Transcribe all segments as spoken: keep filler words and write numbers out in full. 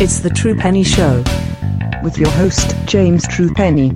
It's the True Penny Show with your host, James True Penny.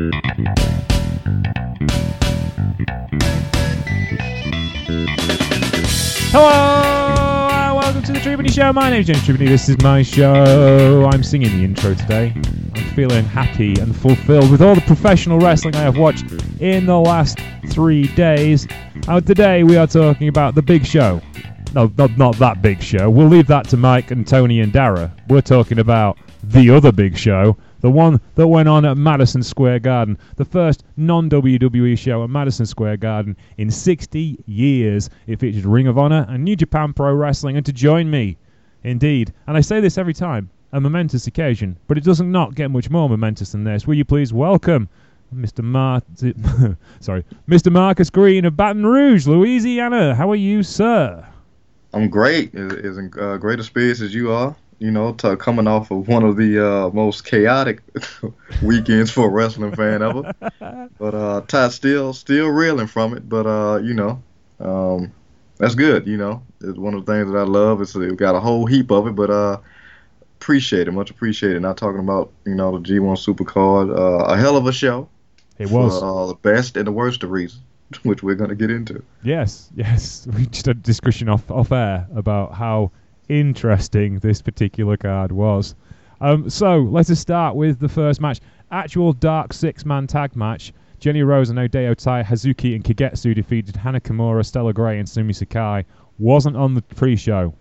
Hello, and welcome to the True Penny Show. My name is James True Penny. This is my show. I'm singing the intro today. I'm feeling happy and fulfilled with all the professional wrestling I have watched in the last three days. And today we are talking about the big show. No, not, not that big show. We'll leave that to Mike and Tony and Dara. We're talking about the other big show. The one that went on at Madison Square Garden. The first non-W W E show at Madison Square Garden in sixty years. It featured Ring of Honor and New Japan Pro Wrestling. And to join me, indeed, and I say this every time, a momentous occasion, but it doesn't not get much more momentous than this. Will you please welcome Mister Mar- Sorry, Mister Marcus Green of Baton Rouge, Louisiana. How are you, sir? I'm great. As in uh, great a spirits as you are. You know, to, coming off of one of the uh, most chaotic weekends for a wrestling fan ever. But uh, Todd still still reeling from it. But uh, you know, um, that's good. You know, it's one of the things that I love. It's we've got a whole heap of it, but uh, appreciate it, much appreciated. Not talking about you know the G one Supercard, uh, a hell of a show. It was for, uh, the best and the worst of reasons, which we're going to get into. Yes, yes. We just had a discussion off off air about how interesting this particular card was. Um, so let us start with the first match. Actual dark six-man tag match. Jenny Rose and Hideo Tai, Hazuki and Kagetsu defeated Hana Kimura, Stella Gray and Sumi Sakai. Wasn't on the pre-show.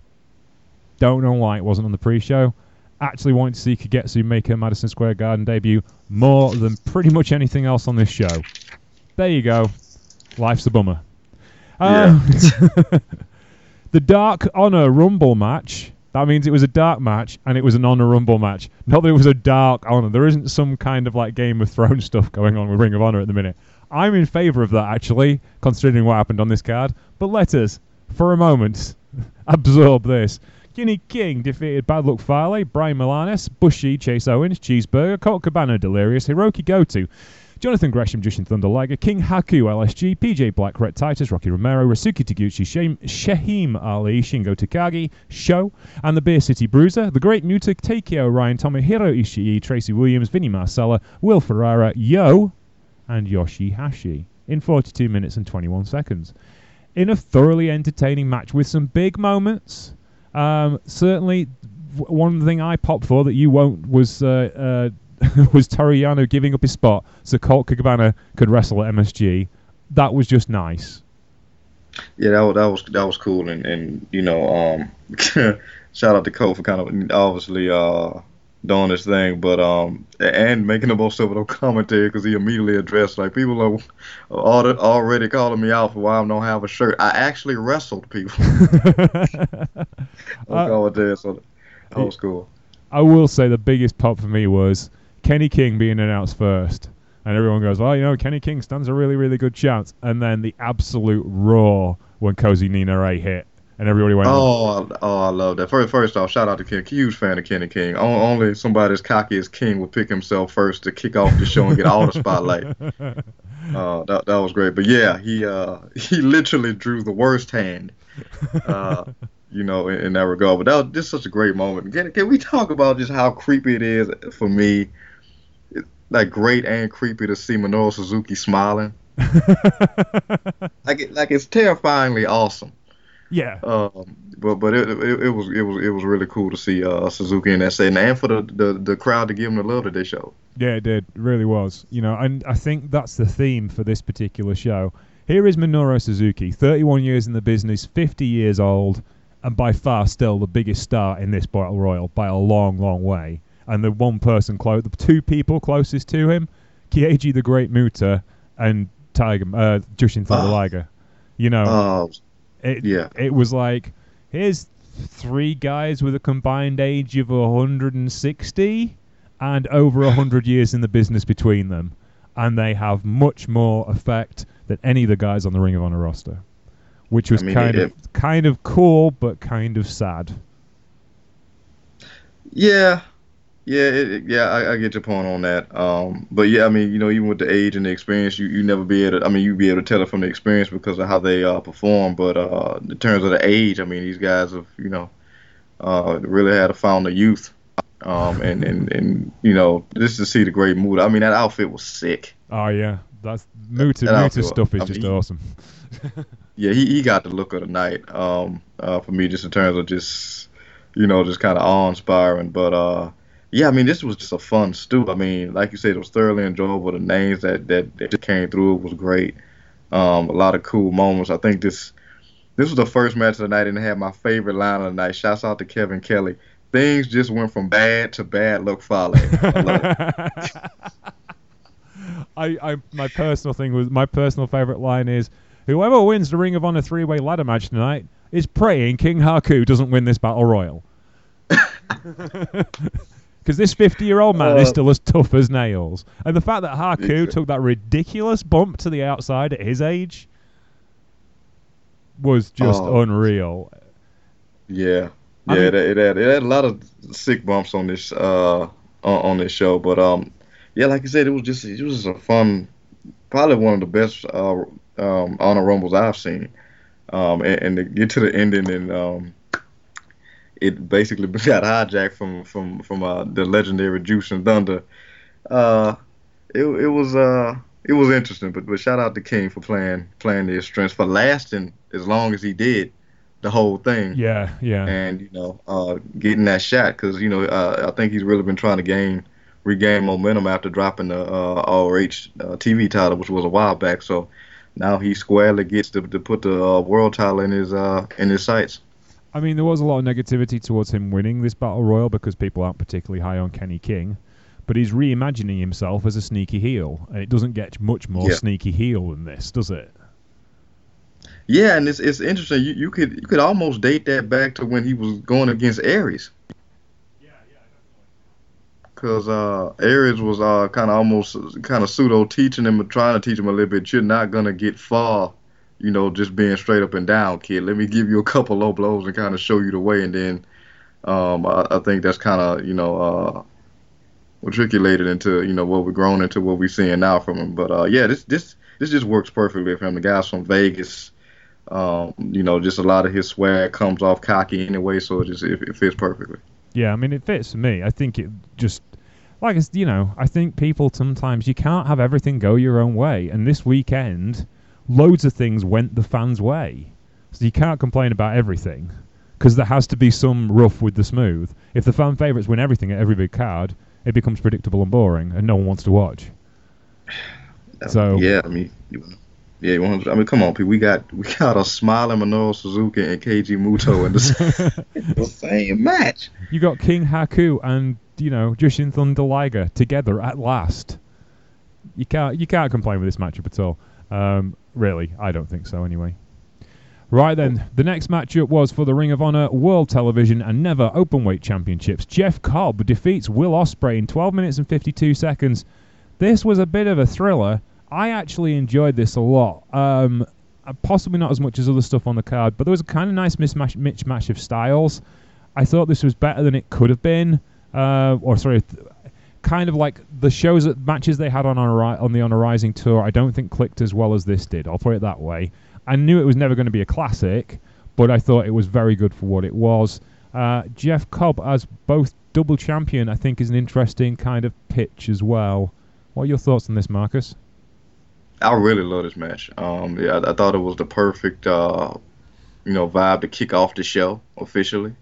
Don't know why it wasn't on the pre-show. Actually wanted to see Kagetsu make her Madison Square Garden debut more than pretty much anything else on this show. There you go. Life's a bummer. Uh, Yeah. The Dark Honor Rumble match. That means it was a dark match and it was an Honor Rumble match. Not that it was a Dark Honor. There isn't some kind of like Game of Thrones stuff going on with Ring of Honor at the minute. I'm in favour of that actually, considering what happened on this card. But let us, for a moment, absorb this. Kenny King defeated Bad Luck Fale, Brian Milanes, Bushi, Chase Owens, Cheeseburger, Colt Cabana, Delirious, Hiroki Goto, Jonathan Gresham, Jushin Thunder Liger, King Haku, L S G, P J Black, Rhett Titus, Rocky Romero, Rasuki Taguchi, Shaheem Ali, Shingo Takagi, Sho, and the Beer City Bruiser, The Great Muta, Takeo Ryan, Tomohiro Ishii, Tracy Williams, Vinny Marcella, Will Ferrara, Yo, and Yoshihashi in forty-two minutes and twenty-one seconds. In a thoroughly entertaining match with some big moments. Um, certainly, w- one thing I popped for that you won't was uh, uh, was Toru Yano giving up his spot so Colt Cabana could wrestle at M S G. That was just nice. Yeah, that was that was that was cool, and, and you know, um, shout out to Colt for kind of obviously uh, doing this thing, but um, and making the most of it on commentary because he immediately addressed like people are already already calling me out for why I don't have a shirt. I actually wrestled people. on commentary, so that was cool. I will say the biggest pop for me was Kenny King being announced first. And everyone goes, well, you know, Kenny King stands a really, really good chance. And then the absolute roar when Cozy Nina Ray hit. And everybody went, oh, oh, I love that. First, first off, shout out to King. Huge fan of Kenny King. Only somebody as cocky as King would pick himself first to kick off the show and get all the spotlight. Uh, that, that was great. But yeah, he uh, he literally drew the worst hand. Uh, you know, in, in that regard. But that was just such a great moment. Can, can we talk about just how creepy it is for me? It's like great and creepy to see Minoru Suzuki smiling. like it, like it's terrifyingly awesome. Yeah. Um, but but it, it it was it was it was really cool to see uh, Suzuki in that setting and for the, the, the crowd to give him the love that they showed. Yeah, it did. It really was. You know, and I think that's the theme for this particular show. Here is Minoru Suzuki, thirty-one years in the business, fifty years old. And by far still the biggest star in this Battle Royal by a long, long way. And the one person, close, the two people closest to him, Kieji the Great Muta and Tiger, uh, Jushin Thunder Oh. Liger. You know, Uh, it, yeah. it was like, here's three guys with a combined age of one hundred sixty and over one hundred years in the business between them. And they have much more effect than any of the guys on the Ring of Honor roster. Which was I mean, kind it, of kind of cool, but kind of sad. Yeah, yeah, it, yeah. I, I get your point on that. Um, but yeah, I mean, you know, even with the age and the experience, you, you never be able to. I mean, you be able to tell it from the experience because of how they uh, perform. But uh, in terms of the age, I mean, these guys have, you know, uh, really had a fountain of youth Um, and, and, and you know, just to see the great mood. I mean, that outfit was sick. Oh yeah, that's Muta. That Muta outfit- stuff is I just mean, he- awesome. Yeah, he, he got the look of the night. Um, uh, for me, just in terms of just, you know, just kind of awe-inspiring. But uh, yeah, I mean, this was just a fun stew. I mean, like you said, it was thoroughly enjoyable. The names that that, that came through was great. Um, a lot of cool moments. I think this this was the first match of the night, and it had my favorite line of the night. Shouts out to Kevin Kelly. Things just went from bad to bad luck Fale. I love it. I, I my personal thing was my personal favorite line is whoever wins the Ring of Honor three-way ladder match tonight is praying King Haku doesn't win this battle royal. Because this fifty-year-old man Uh, is still as tough as nails, and the fact that Haku Exactly. took that ridiculous bump to the outside at his age was just Oh. unreal. Yeah, I yeah, mean- it, it had it had a lot of sick bumps on this uh on, on this show, but um yeah, like I said, it was just it was just a fun, probably one of the best uh um Honor Rumbles I've seen. Um and, and to get to the ending and um it basically got hijacked from from from uh the legendary Juice and Thunder. Uh, it it was uh it was interesting, but but shout out to King for playing playing his strengths for lasting as long as he did the whole thing. Yeah, yeah. And you know, uh, getting that shot because you know uh, I think he's really been trying to gain regain momentum after dropping the uh, R O H uh, T V title, which was a while back. So now he squarely gets to, to put the uh, world title in his uh, in his sights. I mean, there was a lot of negativity towards him winning this battle royal because people aren't particularly high on Kenny King. But he's reimagining himself as a sneaky heel, and it doesn't get much more Yeah. sneaky heel than this, does it? Yeah, and it's it's interesting. You you could you could almost date that back to when he was going against Aries. Because uh, Aries was uh, kind of almost kind of pseudo teaching him, trying to teach him a little bit. You're not gonna get far, you know, just being straight up and down, kid. Let me give you a couple low blows and kind of show you the way, and then um, I, I think that's kind of you know uh, matriculated into you know what we've grown into what we're seeing now from him. But uh, yeah, this this this just works perfectly for him. The guy's from Vegas. Um, you know, just a lot of his swag comes off cocky anyway, so it just it, it fits perfectly. Yeah, I mean, it fits for me. I think it just, like, it's, you know, I think people sometimes, you can't have everything go your own way. And this weekend, loads of things went the fans' way. So you can't complain about everything, because there has to be some rough with the smooth. If the fan favourites win everything at every big card, it becomes predictable and boring, and no one wants to watch. So- yeah, I mean, you- yeah, you want, I mean, come on, people. We got we got a smiling Minoru Suzuki and Keiji Muto in the, in the same match. You got King Haku and, you know, Jushin Thunder Liger together at last. You can't you can't complain with this matchup at all. Um, really, I don't think so anyway. Right then, the next matchup was for the Ring of Honor World Television and Never Openweight Championships. Jeff Cobb defeats Will Ospreay in twelve minutes and fifty-two seconds. This was a bit of a thriller. I actually enjoyed this a lot. Um, uh, possibly not as much as other stuff on the card, but there was a kind of nice mismatch, mismatch of styles. I thought this was better than it could have been. Uh, or sorry, th- kind of like the shows, that matches they had on our, on the On a Rising tour, I don't think clicked as well as this did. I'll put it that way. I knew it was never going to be a classic, but I thought it was very good for what it was. Uh, Jeff Cobb as both double champion, I think, is an interesting kind of pitch as well. What are your thoughts on this, Marcus? I really love this match. Um, yeah, I, I thought it was the perfect, uh, you know, vibe to kick off the show officially.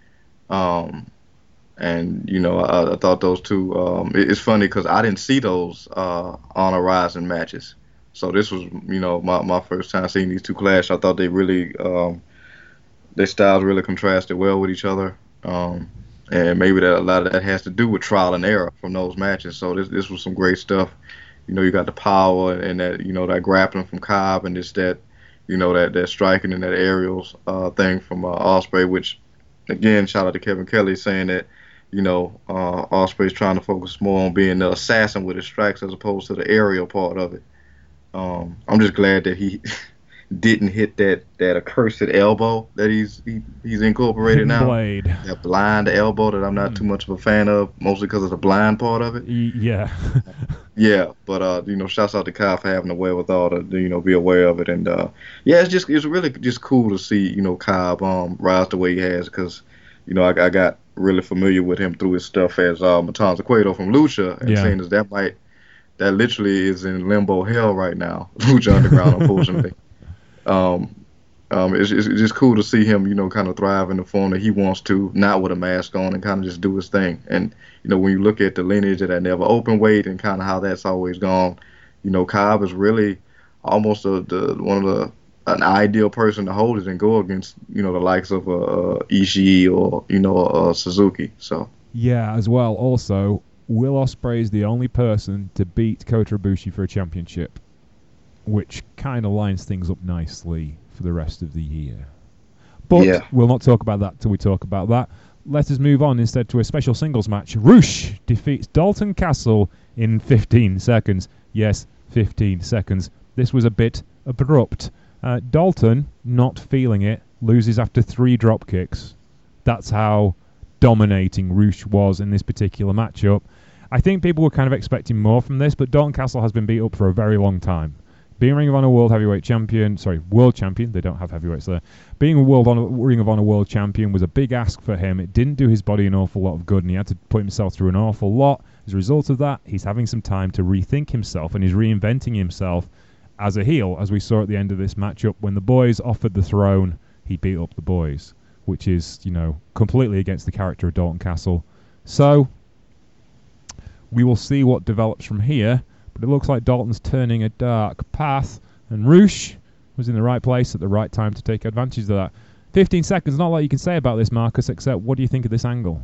Um, and you know, I, I thought those two. Um, it, it's funny because I didn't see those uh, on a Rising matches, so this was, you know, my, my first time seeing these two clash. I thought they really, um, their styles really contrasted well with each other. Um, and maybe that a lot of that has to do with trial and error from those matches. So this this was some great stuff. You know, you got the power and that, you know, that grappling from Cobb and just that, you know, that, that striking and that aerials uh, thing from uh, Ospreay, which, again, shout out to Kevin Kelly saying that, you know, uh, Ospreay's trying to focus more on being the assassin with his strikes as opposed to the aerial part of it. Um, I'm just glad that he didn't hit that, that accursed elbow that he's he, he's incorporated now. Blade. That blind elbow that I'm not too much of a fan of, mostly because of the blind part of it. Y- yeah. Yeah, but uh, you know, shouts out to Kyle for having the wherewithal to, you know, be aware of it, and uh, yeah, it's just it's really just cool to see, you know, Cobb um rise the way he has, because, you know, I, I got really familiar with him through his stuff as uh, Matanza Cueto from Lucha, and Yeah. seeing as that might that literally is in limbo hell right now, Lucha Underground, unfortunately. Um, um, it's, it's it's just cool to see him, you know, kind of thrive in the form that he wants to, not with a mask on, and kind of just do his thing. And you know, when you look at the lineage of that never open weight and kind of how that's always gone, you know, Cobb is really almost a, the one of the an ideal person to hold it and go against, you know, the likes of uh, uh, Ishii or you know uh, Suzuki. So Yeah, as well. Also, Will Ospreay is the only person to beat Kota Ibushi for a championship, which kind of lines things up nicely for the rest of the year. But Yeah. we'll not talk about that till we talk about that. Let us move on instead to a special singles match. Roosh defeats Dalton Castle in fifteen seconds. Yes, fifteen seconds. This was a bit abrupt. Uh, Dalton, not feeling it, loses after three drop kicks. That's how dominating Roosh was in this particular matchup. I think people were kind of expecting more from this, but Dalton Castle has been beat up for a very long time. Being Ring of Honor World Heavyweight Champion, sorry, World Champion, they don't have heavyweights there. Being a World Honor, Ring of Honor World Champion was a big ask for him. It didn't do his body an awful lot of good, and he had to put himself through an awful lot. As a result of that, he's having some time to rethink himself, and he's reinventing himself as a heel, as we saw at the end of this matchup. When the boys offered the throne, he beat up the boys, which is, you know, completely against the character of Dalton Castle. So, we will see what develops from here. But it looks like Dalton's turning a dark path, and Roosh was in the right place at the right time to take advantage of that. fifteen seconds, not a lot you can say about this, Marcus, except what do you think of this angle?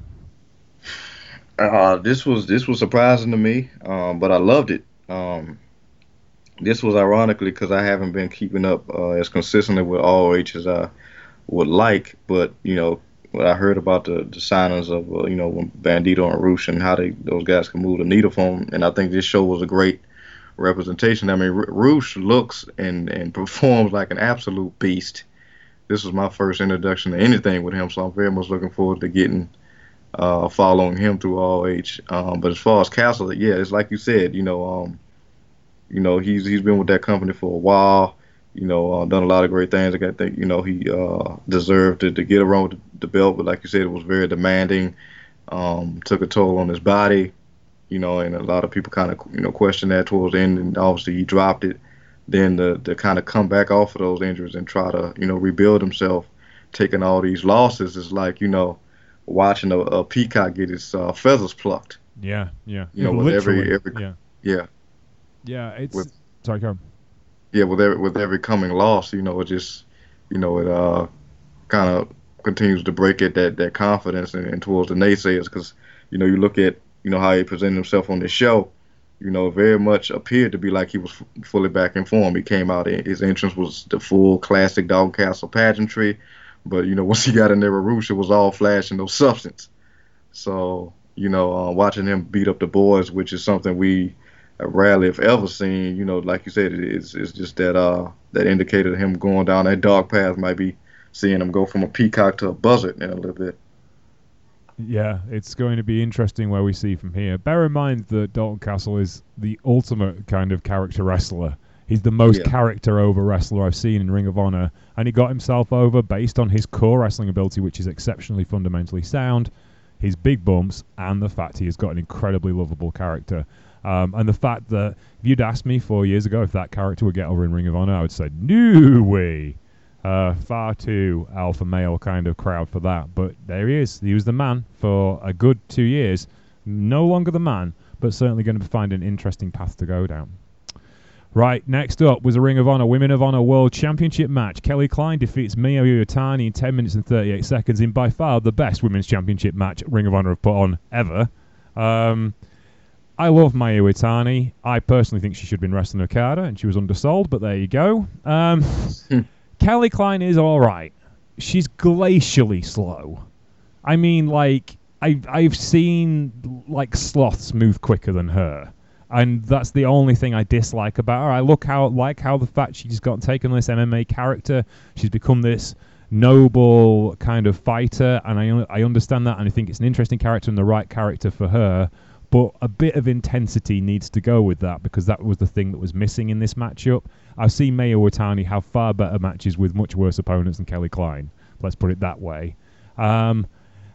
Uh, this was this was surprising to me, um, but I loved it. Um, this was ironically because I haven't been keeping up uh, as consistently with R O H as I would like, but you know, when I heard about the, the signings of uh, you know Bandito and Roosh and how they those guys can move the needle for them, and I think this show was a great representation. I mean, R- Roosh looks and and performs like an absolute beast. This was my first introduction to anything with him, so I'm very much looking forward to getting uh, following him through R O H. Um, but as far as Castle, yeah, it's like you said, you know, um, you know, he's he's been with that company for a while. You know, uh, done a lot of great things. I think, you know, he uh, deserved to, to get around with the belt, but like you said, it was very demanding. Um, took a toll on his body, you know, and a lot of people kind of, you know, questioned that towards the end, and obviously he dropped it. Then to, to kind of come back off of those injuries and try to, you know, rebuild himself, taking all these losses is like, you know, watching a, a peacock get its uh, feathers plucked. Yeah, yeah. You know, with every, every, yeah. Yeah. Yeah, it's... With, sorry, go on. Yeah, with every, with every coming loss, you know, it just, you know, it uh, kind of continues to break at that, that confidence and, and towards the naysayers, because, you know, you look at, you know, how he presented himself on this show, you know, very much appeared to be like he was f- fully back in form. He came out, his entrance was the full classic Dalton Castle pageantry, but, you know, once he got in there with Roosh, it was all flash and no substance. So, you know, uh, watching him beat up the boys, which is something we rarely if ever seen, you know, like you said, it's it's just that uh that indicator of him going down that dark path might be seeing him go from a peacock to a buzzard in a little bit. Yeah, it's going to be interesting where we see from here. Bear in mind that Dalton Castle is the ultimate kind of character wrestler. He's the most Yeah. character over wrestler I've seen in Ring of Honor, and he got himself over based on his core wrestling ability, which is exceptionally fundamentally sound, his big bumps, and the fact he has got an incredibly lovable character. Um, and the fact that if you'd asked me four years ago if that character would get over in Ring of Honor, I would say, no way. Uh, far too alpha male kind of crowd for that. But there he is. He was the man for a good two years. No longer the man, but certainly going to find an interesting path to go down. Right, next up was a Ring of Honor Women of Honor World Championship match. Kelly Klein defeats Mayu Iwatani in ten minutes and thirty-eight seconds in by far the best Women's Championship match Ring of Honor have put on ever. Um... I love Mayu Iwatani. I personally think she should have been wrestling Okada, and she was undersold, but there you go. Um, Kelly Klein is all right. She's glacially slow. I mean, like, I've, I've seen, like, sloths move quicker than her, and that's the only thing I dislike about her. I look how like how the fact she's got taken on this M M A character. She's become this noble kind of fighter, and I, I understand that, and I think it's an interesting character and the right character for her. But a bit of intensity needs to go with that, because that was the thing that was missing in this matchup. I've seen Mayu Iwatani have far better matches with much worse opponents than Kelly Klein. Let's put it that way. Um,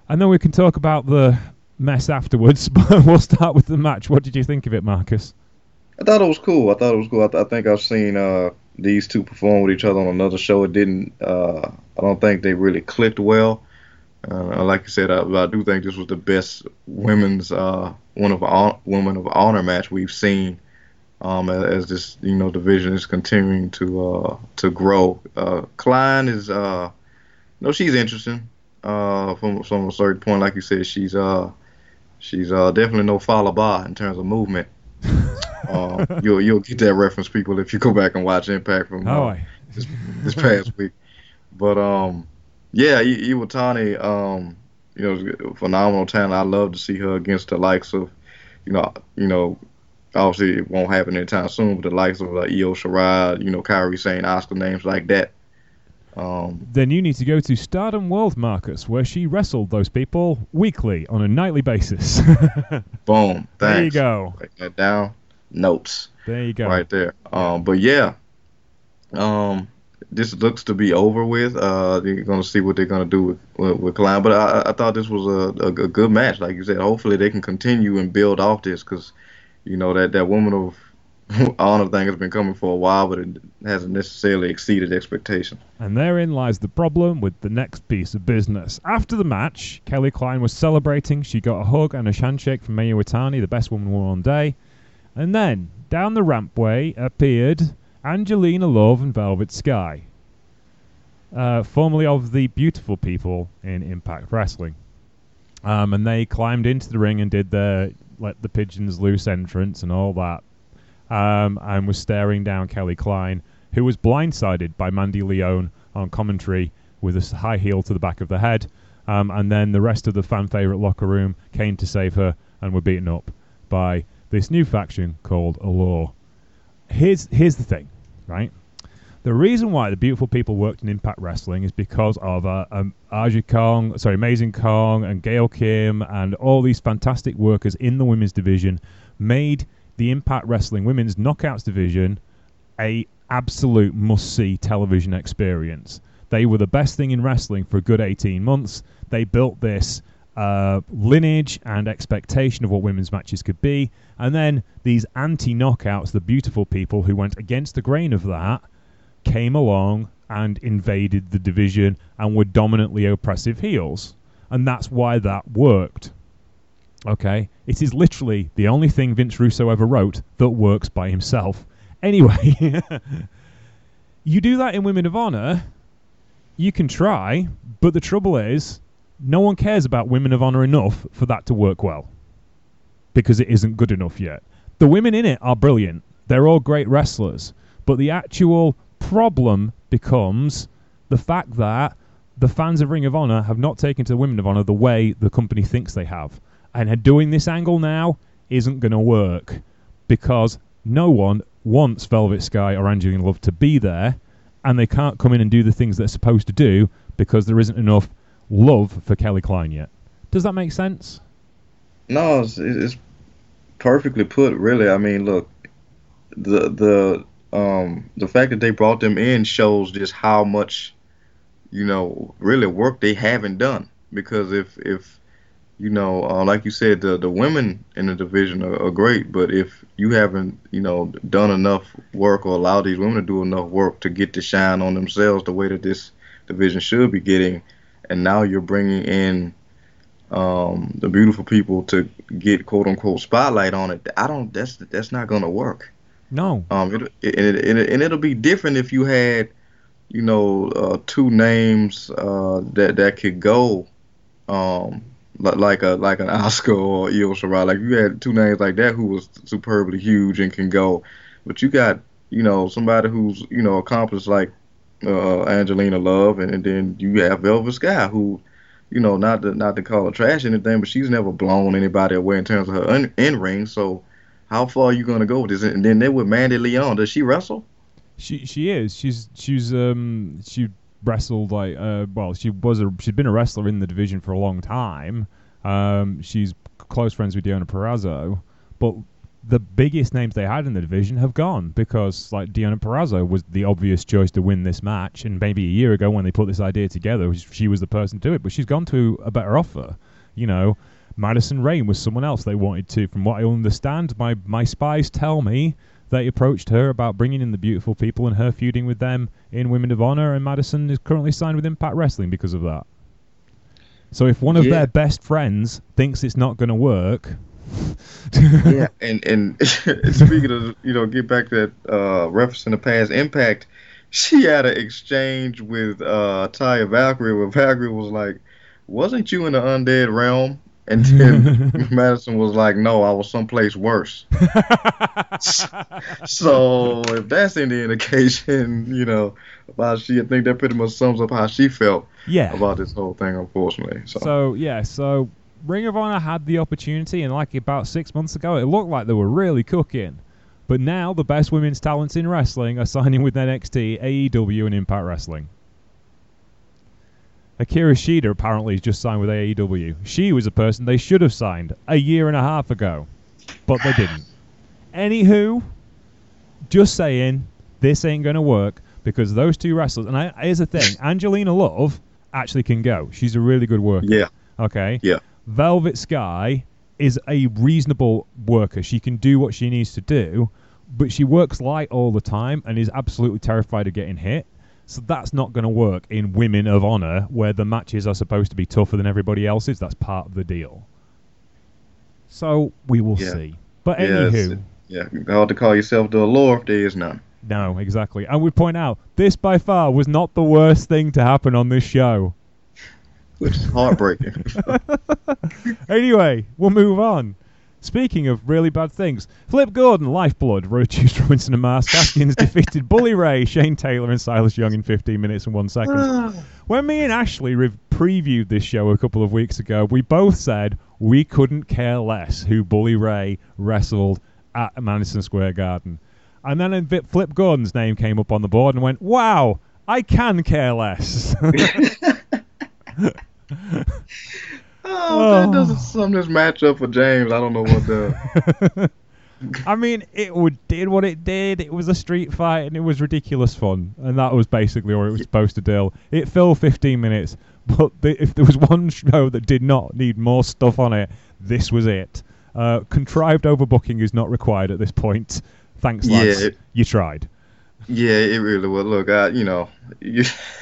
And then we can talk about the mess afterwards, but we'll start with the match. What did you think of it, Marcus? I thought it was cool. I thought it was cool. I, th- I think I've seen uh, these two perform with each other on another show. It didn't. Uh, I don't think they really clicked well. Uh, like you said, I, I do think this was the best women's uh, one of hon- women of honor match we've seen. Um, as, as this you know division is continuing to uh, to grow. Uh, Klein is, uh, you know, she's interesting. Uh, from from a certain point, like you said, she's uh she's uh definitely no Falaba in terms of movement. uh, you'll you'll get that reference, people, if you go back and watch Impact from uh, oh, this, this past week. But um, yeah, I- Iwatani, um, you know, phenomenal talent. I love to see her against the likes of, you know, you know, obviously it won't happen anytime soon, but the likes of like Io Shirai, you know, Kairi Sane, Oscar, names like that. Um, Then you need to go to Stardom World, Marcus, where she wrestled those people weekly on a nightly basis. boom. Thanks. There you go. Write that down. Notes. There you go. Right there. Um, but yeah, um, this looks to be over with. Uh, they're gonna see what they're gonna do with with, with Klein. But I, I thought this was a, a, a good match, like you said. Hopefully they can continue and build off this, because you know that that woman of honor thing has been coming for a while, but it hasn't necessarily exceeded expectation. And therein lies the problem with the next piece of business. After the match, Kelly Klein was celebrating. She got a hug and a handshake from Mayu Iwatani, the best woman on day. And then, down the rampway appeared Angelina Love and Velvet Sky, uh, formerly of the Beautiful People in Impact Wrestling. Um, and they climbed into the ring and did their let the pigeons loose entrance and all that. Um, and was staring down Kelly Klein, who was blindsided by Mandy Leone on commentary with a high heel to the back of the head. Um, and then the rest of the fan favorite locker room came to save her and were beaten up by this new faction called Allure. Here's here's the thing, right? The reason why the Beautiful People worked in Impact Wrestling is because of uh, um, Aja Kong, sorry, Amazing Kong and Gail Kim and all these fantastic workers in the women's division made the Impact Wrestling Women's Knockouts division a absolute must-see television experience. They were the best thing in wrestling for a good eighteen months. They built this uh, lineage and expectation of what women's matches could be, and then these anti-knockouts, the Beautiful People who went against the grain of that, came along and invaded the division and were dominantly oppressive heels. And that's why that worked. Okay, it is literally the only thing Vince Russo ever wrote that works by himself. Anyway, you do that in Women of Honor, you can try, but the trouble is, no one cares about Women of Honor enough for that to work well, because it isn't good enough yet. The women in it are brilliant. They're all great wrestlers, but the actual problem becomes the fact that the fans of Ring of Honor have not taken to the Women of Honor the way the company thinks they have. And doing this angle now isn't going to work because no one wants Velvet Sky or Angelina Love to be there, and they can't come in and do the things they're supposed to do because there isn't enough love for Kelly Klein yet. Does that make sense? No, it's, it's perfectly put, really. I mean, look, the the um the fact that they brought them in shows just how much, you know, really work they haven't done. Because if if you know, uh, like you said, the the women in the division are, are great, but if you haven't, you know, done enough work or allowed these women to do enough work to get to shine on themselves the way that this division should be getting, and now you're bringing in um, the Beautiful People to get quote unquote spotlight on it, I don't. That's that's not gonna work. No. Um, it, it, it, it, and it'll be different if you had, you know, uh, two names uh, that that could go. Um, like a like an Oscar or Io Shirai, like you had two names like that who was superbly huge and can go, but you got, you know, somebody who's, you know, accomplished like uh, Angelina Love, and, and then you have Velvet Sky, who, you know, not to not to call her trash or anything, but she's never blown anybody away in terms of her in, in ring. So how far are you gonna go with this? And then there with Mandy Leon, does she wrestle? She she is. She's she's um she. wrestled like uh well she was a she's been a wrestler in the division for a long time. Um she's close friends with Deonna Purrazzo, but the biggest names they had in the division have gone because, like, Deonna Purrazzo was the obvious choice to win this match, and maybe a year ago when they put this idea together, she was the person to do it, but she's gone to a better offer. You know, Madison Rayne was someone else they wanted to. From what I understand, my, my spies tell me they approached her about bringing in the beautiful people and her feuding with them in Women of Honor, and Madison is currently signed with Impact Wrestling because of that. So if one of Yeah. their best friends thinks it's not going to work... Yeah, and and speaking of, you know, get back to that uh, referencing the past Impact, she had an exchange with uh, Taya Valkyrie where Valkyrie was like, "Wasn't you in the undead realm?" And then Madison was like, "No, I was someplace worse." So if that's any indication, you know, about she, I think that pretty much sums up how she felt Yeah. about this whole thing, unfortunately. So, So, yeah, so Ring of Honor had the opportunity, and like about six months ago, it looked like they were really cooking. But now the best women's talents in wrestling are signing with N X T, A E W, and Impact Wrestling. Akira Shida apparently has just signed with A E W. She was a person they should have signed a year and a half ago, but they didn't. Anywho, just saying, this ain't going to work because those two wrestlers, and I, here's the thing, Angelina Love actually can go. She's a really good worker. yeah, Okay? yeah. Velvet Sky is a reasonable worker. She can do what she needs to do, but she works light all the time and is absolutely terrified of getting hit. So that's not going to work in Women of Honor, where the matches are supposed to be tougher than everybody else's. That's part of the deal. So we will Yeah. see. But Yeah, anywho, it's- yeah, hard to call yourself the allure if there is none. no, exactly. And we point out, this by far was not the worst thing to happen on this show. Which is heartbreaking. Anyway, we'll move on. Speaking of really bad things, Flip Gordon, Lifeblood, Roach Robinson and Mars Gaskins defeated Bully Ray, Shane Taylor and Silas Young in fifteen minutes and one second. When me and Ashley re- previewed this show a couple of weeks ago, we both said we couldn't care less who Bully Ray wrestled at Madison Square Garden. And then in Flip Gordon's name came up on the board and went, wow, I can care less. Oh, that doesn't sum this match up for James. I don't know what the. I mean, it would, did what it did. It was a street fight, and it was ridiculous fun. And that was basically what it was supposed to do. It filled fifteen minutes, but the, if there was one show that did not need more stuff on it, this was it. Uh, contrived overbooking is not required at this point. Thanks, lads. Yeah, it- You tried. Yeah, it really was. Look, I, you know, you,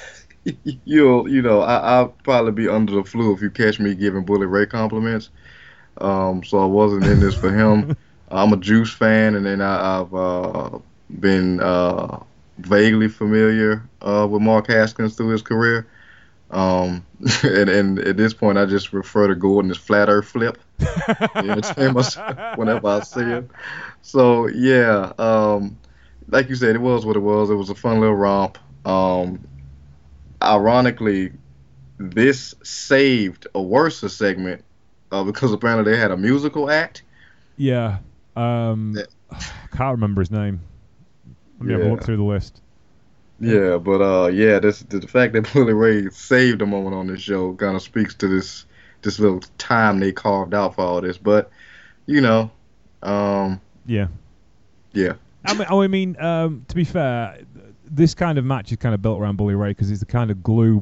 you'll, you know, I, I'll probably be under the flu if you catch me giving Bully Ray compliments. Um, so I wasn't in this for him. I'm a Juice fan, and then I, I've uh, been uh, vaguely familiar uh, with Mark Haskins through his career. Um, and, and at this point, I just refer to Gordon as Flat Earth Flip. You entertain myself whenever I see him. So yeah, um, like you said, it was what it was. It was a fun little romp. Um, ironically, this saved a worse segment uh, because apparently they had a musical act. Yeah. Um, I can't remember his name. Let me have a Yeah. look through the list. Yeah, but uh, yeah, this the, the fact that Bully Ray saved a moment on this show kind of speaks to this this little time they carved out for all this. But you know, um, Yeah. yeah, I mean, I mean um, to be fair, this kind of match is kind of built around Bully Ray because he's the kind of glue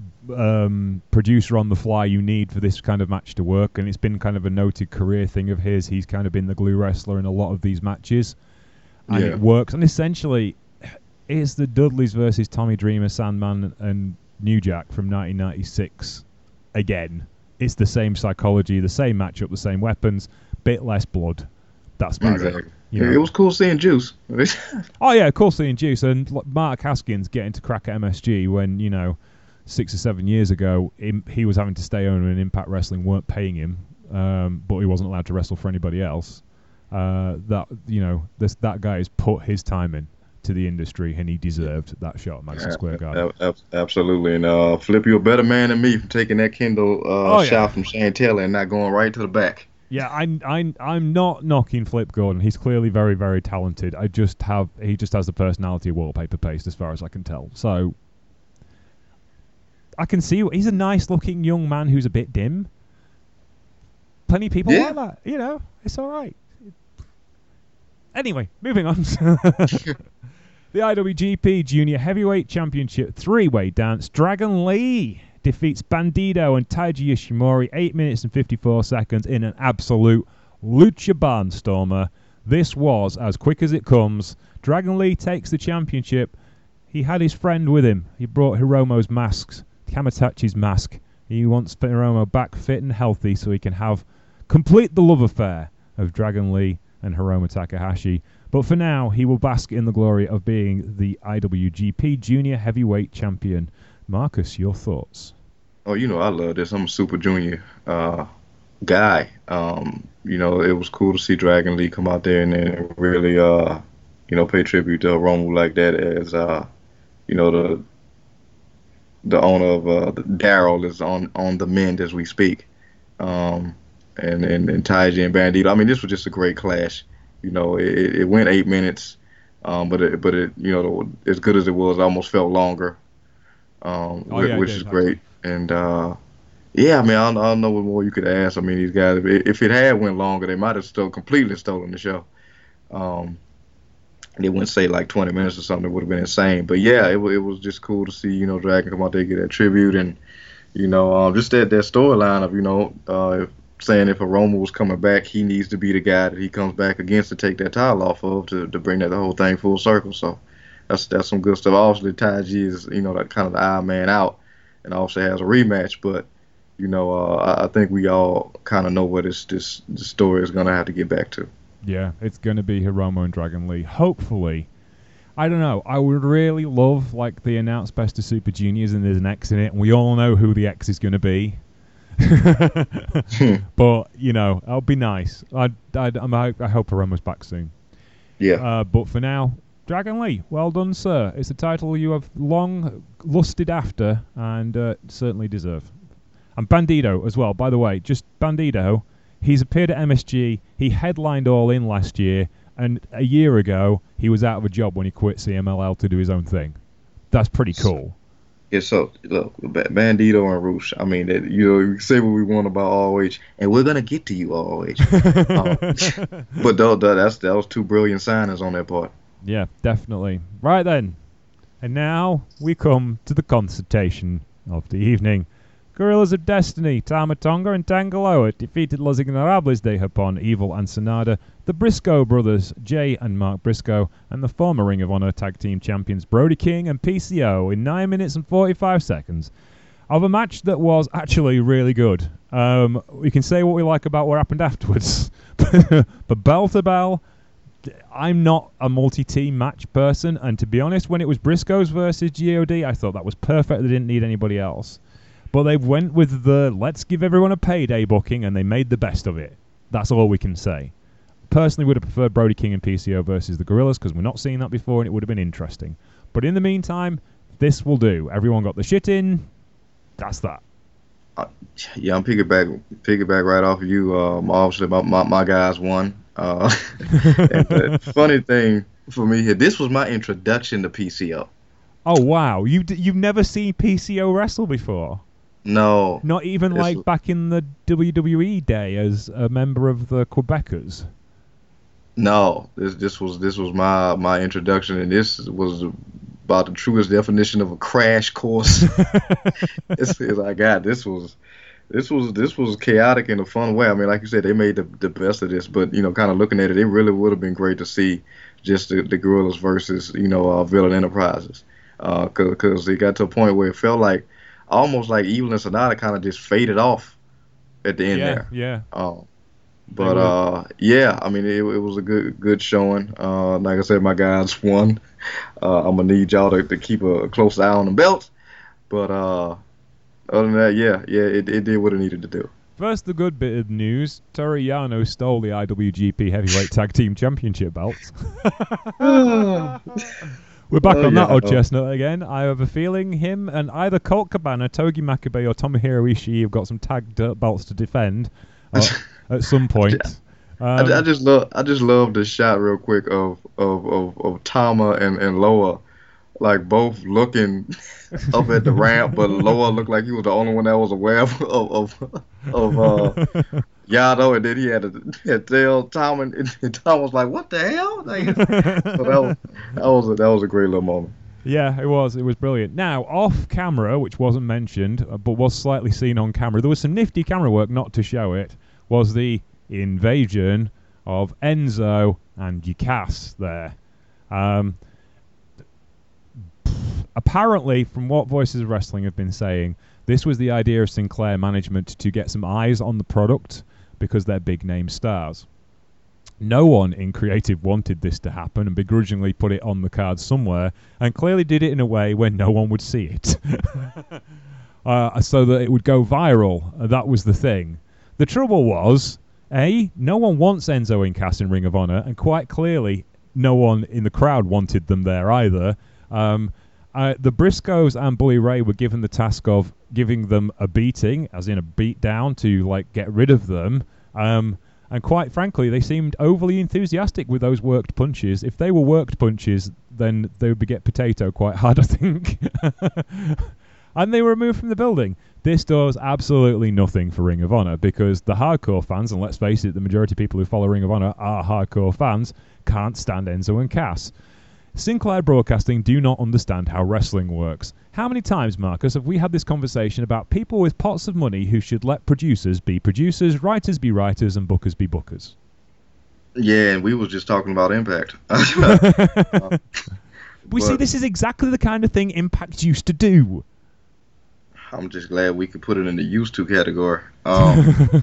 um, producer on the fly you need for this kind of match to work, and it's been kind of a noted career thing of his. He's kind of been the glue wrestler in a lot of these matches, and Yeah. it works. And essentially, it's the Dudleys versus Tommy Dreamer, Sandman, and New Jack from nineteen ninety-six again. It's the same psychology, the same matchup, the same weapons, bit less blood. That's about it. exactly. You know? It was cool seeing Juice. Oh yeah, of course, seeing Juice and like, Mark Haskins getting to crack at M S G when, you know, six or seven years ago him, he was having to stay on and Impact Wrestling weren't paying him, um, but he wasn't allowed to wrestle for anybody else. Uh, that you know, this that guy has put his time in to the industry and he deserved that shot at Madison Square Garden. Ab- ab- Absolutely, and uh, Flip, you're a better man than me for taking that Kendall uh, Oh, yeah. shot from Shane Taylor and not going right to the back. Yeah, I, I, I'm not knocking Flip Gordon. He's clearly very, very talented. I just have he just has the personality of wallpaper paste, as far as I can tell. So I can see he's a nice-looking young man who's a bit dim. Plenty of people Yeah. like that, you know. It's all right. Anyway, moving on. The I W G P Junior Heavyweight Championship three-way dance. Dragon Lee defeats Bandido and Taiji Ishimori eight minutes and fifty-four seconds in an absolute lucha barnstormer. This was as quick as it comes. Dragon Lee takes the championship. He had his friend with him. He brought Hiromu's masks, Kamatachi's mask. He wants Hiromu back fit and healthy so he can have complete the love affair of Dragon Lee and Hiromu Takahashi. But for now, he will bask in the glory of being the I W G P Junior Heavyweight Champion. Marcus, your thoughts? Oh, you know, I love this. I'm a Super Junior uh, guy. Um, you know, it was cool to see Dragon Lee come out there and, and really, uh, you know, pay tribute to Hiromu like that as, uh, you know, the the owner of uh, Daryl is on, on the mend as we speak. Um, and, and, and Taiji and Bandito. I mean, this was just a great clash. You know, it, it went eight minutes, um, but it, but it, you know, as good as it was, it almost felt longer, um, oh, yeah, which did, is great. And uh, yeah, I mean, I don't, I don't know what more you could ask. I mean, these guys, if it had went longer, they might have still completely stolen the show. Um, they wouldn't say like twenty minutes or something. It would have been insane. But yeah, it, it was just cool to see, you know, Dragon come out there and get that tribute, and you know, um, just that that storyline of, you know, uh, if, saying if Hiromu was coming back, he needs to be the guy that he comes back against to take that title off of to, to bring that the whole thing full circle. So that's that's some good stuff. Obviously, Taiji is, you know, that kind of the odd man out, and also has a rematch. But you know, uh, I, I think we all kind of know what this this, this story is going to have to get back to. Yeah, it's going to be Hiromu and Dragon Lee. Hopefully. I don't know. I would really love, like, the announced Best of Super Juniors and there's an X in it, and we all know who the X is going to be. But you know, that'll be nice. I I I hope Hiromu's back soon. Yeah. Uh, but for now, Dragon Lee, well done, sir. It's a title you have long lusted after and uh, certainly deserve. And Bandido as well. By the way, just Bandido. He's appeared at M S G. He headlined All In last year, and a year ago he was out of a job when he quit C M L L to do his own thing. That's pretty cool. Yeah, so look, Bandito and Roosh. I mean, that, you know, you say what we want about R O H, and we're gonna get to you, R O H. um, but though, that's that was two brilliant signings on their part. Yeah, definitely. Right then, and now we come to the consultation of the evening. Gorillas of Destiny, Tama Tonga and Tangaloa defeated Los Ignorables de Japón, Evil and Sonada, the Briscoe brothers, Jay and Mark Briscoe, and the former Ring of Honor Tag Team Champions Brody King and P C O in nine minutes and forty-five seconds of a match that was actually really good. Um, we can say what we like about what happened afterwards, but bell to bell, I'm not a multi-team match person, and to be honest, when it was Briscoes versus G O D, I thought that was perfect. They didn't need anybody else. But they went with the let's give everyone a payday booking, and they made the best of it. That's all we can say. Personally, would have preferred Brody King and P C O versus the Gorillas because we're not seeing that before, and it would have been interesting. But in the meantime, this will do. Everyone got the shit in. That's that. Uh, yeah, I'm piggyback piggyback right off of you. Um, obviously, my, my my guys won. Uh, and the funny thing for me here, this was my introduction to P C O. Oh wow, you d- you've never seen P C O wrestle before? No. Not even like was... back in the W W E day as a member of the Quebecers. No, this this was this was my my introduction, and this was about the truest definition of a crash course. This is I got. This was this was this was chaotic in a fun way. I mean, like you said, they made the the best of this, but you know, kind of looking at it, it really would have been great to see just the, the Gorillas versus you know uh, Villain Enterprises, because uh, it got to a point where it felt like almost like Evil and Sonata kind of just faded off at the end yeah, there. Yeah. Um, but uh, yeah, I mean, it, it was a good good showing. Uh, like I said, my guys won. Uh, I'm gonna need y'all to, to keep a close eye on the belts. But uh, other than that, yeah, yeah, it, it did what it needed to do. First, the good bit of news: Toru Yano stole the I W G P Heavyweight Tag Team Championship belts. We're back oh, on yeah, that old oh. chestnut again. I have a feeling him and either Colt Cabana, Togi Makabe, or Tomohiro Ishii have got some tag belts to defend uh, at some point. Um, I, I just love, I just love the shot real quick of of of, of Tama and, and Loa, like both looking up at the ramp, but Loa looked like he was the only one that was aware of of of, of uh, Yado, and then he had to, he had to tell Tom, and, and Tom was like, "What the hell?" Like, so that was that was a, that was a great little moment. Yeah, it was. It was brilliant. Now, off camera, which wasn't mentioned, uh, but was slightly seen on camera, there was some nifty camera work, not to show it, was the invasion of Enzo and Yukas there. Um, apparently, from what Voices of Wrestling have been saying, this was the idea of Sinclair management to get some eyes on the product because they're big name stars. No one in creative wanted this to happen and begrudgingly put it on the card somewhere, and clearly did it in a way where no one would see it. uh, so that it would go viral. Uh, that was the thing. The trouble was, A, no one wants Enzo and Cass in Ring of Honor, and quite clearly no one in the crowd wanted them there either. Um, uh, the Briscoes and Bully Ray were given the task of giving them a beating, as in a beat down, to like get rid of them. Um, And quite frankly, they seemed overly enthusiastic with those worked punches. If they were worked punches, then they would get potato quite hard, I think. And they were removed from the building. This does absolutely nothing for Ring of Honor because the hardcore fans, and let's face it, the majority of people who follow Ring of Honor are hardcore fans, can't stand Enzo and Cass. Sinclair Broadcasting do not understand how wrestling works. How many times, Marcus, have we had this conversation about people with pots of money who should let producers be producers, writers be writers, and bookers be bookers? Yeah, and we was just talking about Impact. uh, we see this is exactly the kind of thing Impact used to do. I'm just glad we could put it in the used to category. Um,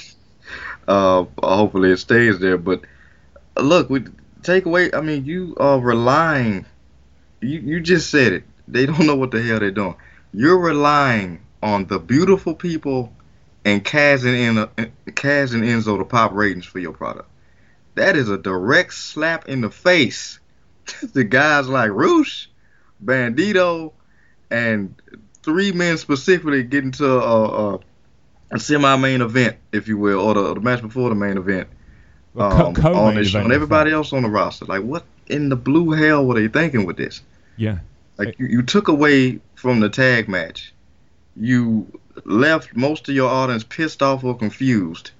uh, hopefully it stays there. But uh, look, we take away. I mean, you are relying. You you just said it. They don't know what the hell they're doing. You're relying on the beautiful people and Kaz and, En- Kaz and Enzo to pop ratings for your product. That is a direct slap in the face to guys like Roosh, Bandito, and three men specifically getting to a, a, a semi-main event, if you will, or the, the match before the main event. Um, co- on this show, and everybody else on the roster. Like, what in the blue hell were they thinking with this? Yeah. Like, you, you took away from the tag match. You left most of your audience pissed off or confused.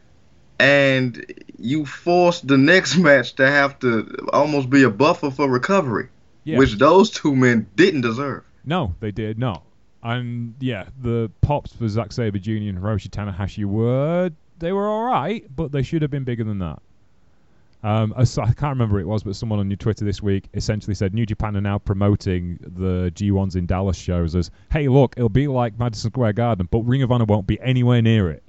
And you forced the next match to have to almost be a buffer for recovery, Yeah. which those two men didn't deserve. No, they did not. And, yeah, the pops for Zack Sabre Junior and Hiroshi Tanahashi were... They were all right, but they should have been bigger than that. Um, I, I can't remember who it was, but someone on your Twitter this week essentially said New Japan are now promoting the G ones in Dallas shows as, hey, look, it'll be like Madison Square Garden, but Ring of Honor won't be anywhere near it.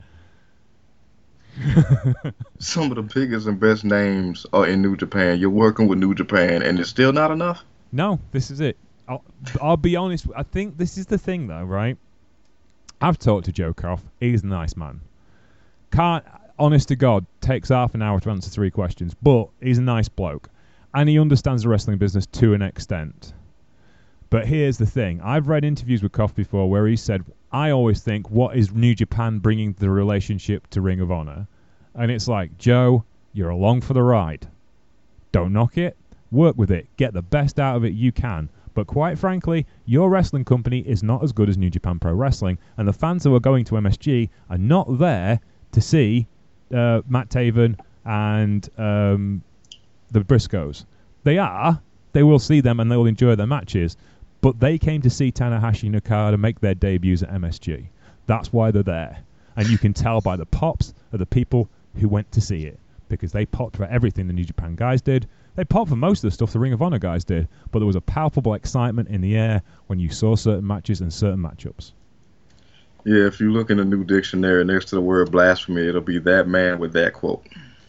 Some of the biggest and best names are in New Japan. You're working with New Japan, and it's still not enough? No, this is it. I'll, I'll be honest. I think this is the thing, though, right? I've talked to Joe Koff. He's a nice man. Can't, honest to God, takes half an hour to answer three questions, but he's a nice bloke. And he understands the wrestling business to an extent. But here's the thing. I've read interviews with Koff before where he said, I always think, what is New Japan bringing the relationship to Ring of Honor? And it's like, Joe, you're along for the ride. Don't knock it. Work with it. Get the best out of it you can. But quite frankly, your wrestling company is not as good as New Japan Pro Wrestling, and the fans who are going to M S G are not there to see uh, Matt Taven and um, the Briscoes. They are. They will see them and they will enjoy their matches. But they came to see Tanahashi and Okada make their debuts at M S G. That's why they're there. And you can tell by the pops of the people who went to see it. Because they popped for everything the New Japan guys did. They popped for most of the stuff the Ring of Honor guys did. But there was a palpable excitement in the air when you saw certain matches and certain matchups. Yeah, if you look in the new dictionary next to the word blasphemy, it'll be that man with that quote.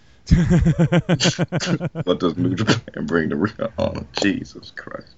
What does New Japan bring to Ring of Honor? Jesus Christ.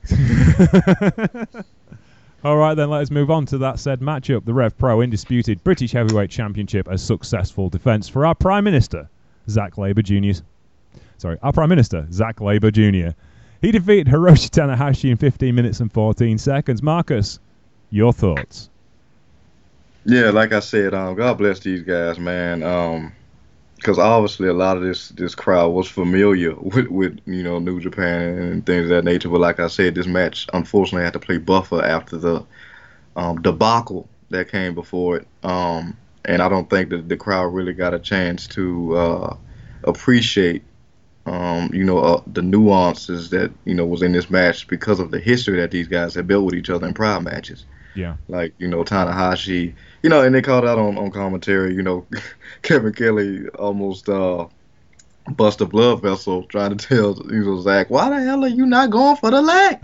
All right, then let's move on to that said matchup. The Rev Pro Undisputed British Heavyweight Championship, a successful defense for our Prime Minister, Zack Sabre Junior Sorry, our Prime Minister, Zack Sabre Junior He defeated Hiroshi Tanahashi in fifteen minutes and fourteen seconds. Marcus, your thoughts? Yeah, like I said, um, God bless these guys, man. Um, because obviously a lot of this this crowd was familiar with, with you know New Japan and things of that nature. But like I said, this match unfortunately had to play buffer after the um, debacle that came before it. Um, and I don't think that the crowd really got a chance to uh, appreciate, um, you know, uh, the nuances that you know was in this match because of the history that these guys had built with each other in prior matches. Yeah. Like, you know, Tanahashi, you know, and they called out on, on commentary, you know, Kevin Kelly almost uh, bust a blood vessel trying to tell, you know, Zach, why the hell are you not going for the leg?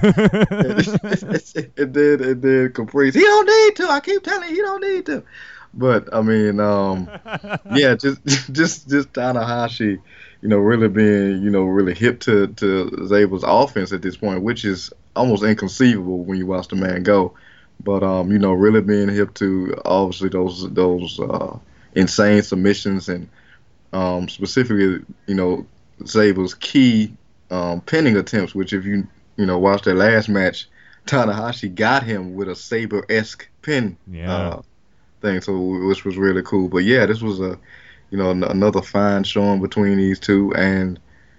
It did, it did Caprice. He don't need to. I keep telling you, he don't need to. But, I mean, um, yeah, just, just, just Tanahashi, you know, really being, you know, really hip to, to Zable's offense at this point, which is almost inconceivable when you watch the man go. But um, you know, really being hip to obviously those those uh, insane submissions and um, specifically, you know, Zable's key um, pinning attempts. Which, if you you know watch that last match, Tanahashi got him with a Sabre-esque pin yeah. uh, thing, so which was really cool. But yeah, this was a you know n- another fine showing between these two, and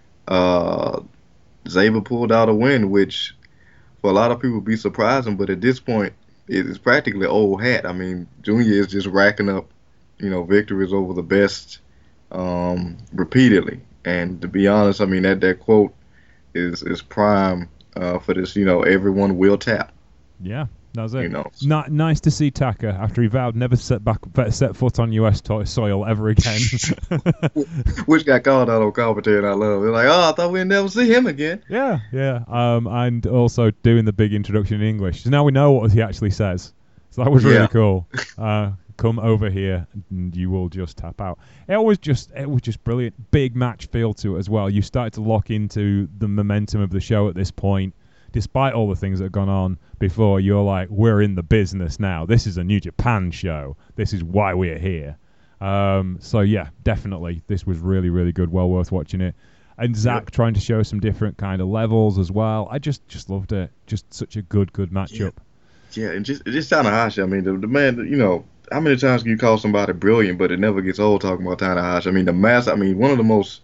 uh, Sabre pulled out a win, which for a lot of people be surprising, but at this point, it's practically old hat. I mean, Junior is just racking up, you know, victories over the best um, repeatedly. And to be honest, I mean, that, that quote is is prime uh, for this, you know, everyone will tap. Yeah, that was it. You know. Not nice to see Taka after he vowed never set back set foot on U S to- soil ever again. Which got called out on commentary, and I love it. They're like, oh, I thought we'd never see him again. Yeah, yeah. Um, and also doing the big introduction in English. So now we know what he actually says. So that was really Yeah. cool. Uh, come over here and you will just tap out. It was just it was just brilliant. Big match feel to it as well. You started to lock into the momentum of the show at this point. Despite all the things that have gone on before, you're like, we're in the business now. This is a New Japan show. This is why we're here. Um, so, yeah, definitely. This was really, really good. Well worth watching it. And Zach Yep. trying to show some different kind of levels as well. I just, just loved it. Just such a good, good matchup. Yeah, and just just Tanahashi. I mean, the, the man, you know, how many times can you call somebody brilliant, but it never gets old talking about Tanahashi? I mean, the mass, I mean, one of the most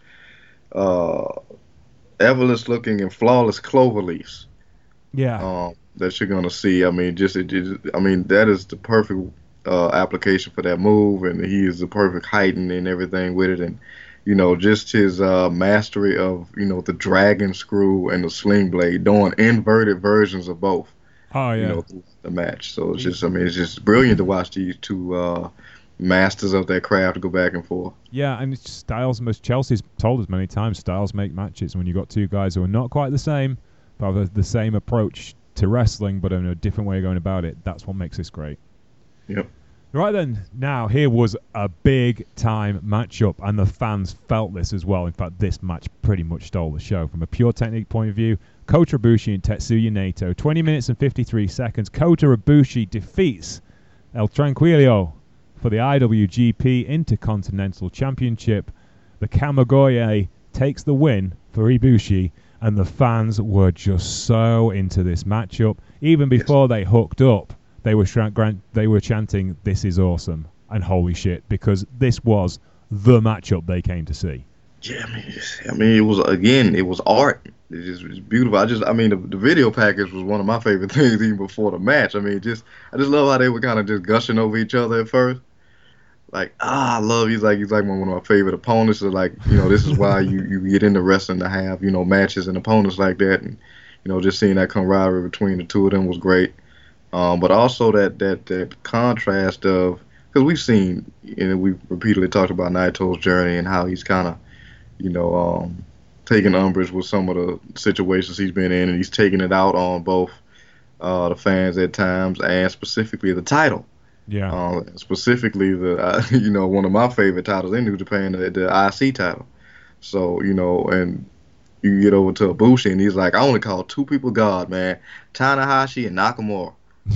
uh, effortless looking and flawless clover leaves. Yeah. Um, that you're gonna see. I mean, just, it, just I mean, that is the perfect uh, application for that move, and he is the perfect height and, and everything with it, and you know, just his uh, mastery of you know the dragon screw and the sling blade, doing inverted versions of both. Oh, yeah. You know, through the match. So it's just, I mean, it's just brilliant to watch these two uh, masters of their craft go back and forth. Yeah, and it's just Styles, most Chelsea's told us many times, Styles make matches when you got two guys who are not quite the same, but have the same approach to wrestling, but in a different way of going about it. That's what makes this great. Yep. Right then, now here was a big time matchup, and the fans felt this as well. In fact, this match pretty much stole the show. From a pure technique point of view, Kota Ibushi and Tetsuya Naito. twenty minutes and fifty-three seconds. Kota Ibushi defeats El Tranquilo for the I W G P Intercontinental Championship. The Kamigoye takes the win for Ibushi, and the fans were just so into this matchup. Even before they hooked up, they were sh- grant- they were chanting, "This is awesome," and holy shit, because this was the matchup they came to see. Yeah, I mean, it's- I mean, it was again, it was art. It just was beautiful. I just, I mean, the, the video package was one of my favorite things even before the match. I mean, just, I just love how they were kind of just gushing over each other at first. Like, ah, I love. He's like, he's like one of my favorite opponents. So like, you know, this is why you, you get into wrestling to have, you know, matches and opponents like that, and you know, just seeing that camaraderie between the two of them was great. Um, but also that that that contrast of, because we've seen, and we've repeatedly talked about Naito's journey and how he's kind of, you know, um, taking umbrage with some of the situations he's been in, and he's taking it out on both uh, the fans at times and specifically the title. Yeah. Uh, specifically the, uh, you know, one of my favorite titles in New Japan, the, the I C title. So, you know, and you get over to Ibushi, and he's like, I only call two people God, man, Tanahashi and Nakamura.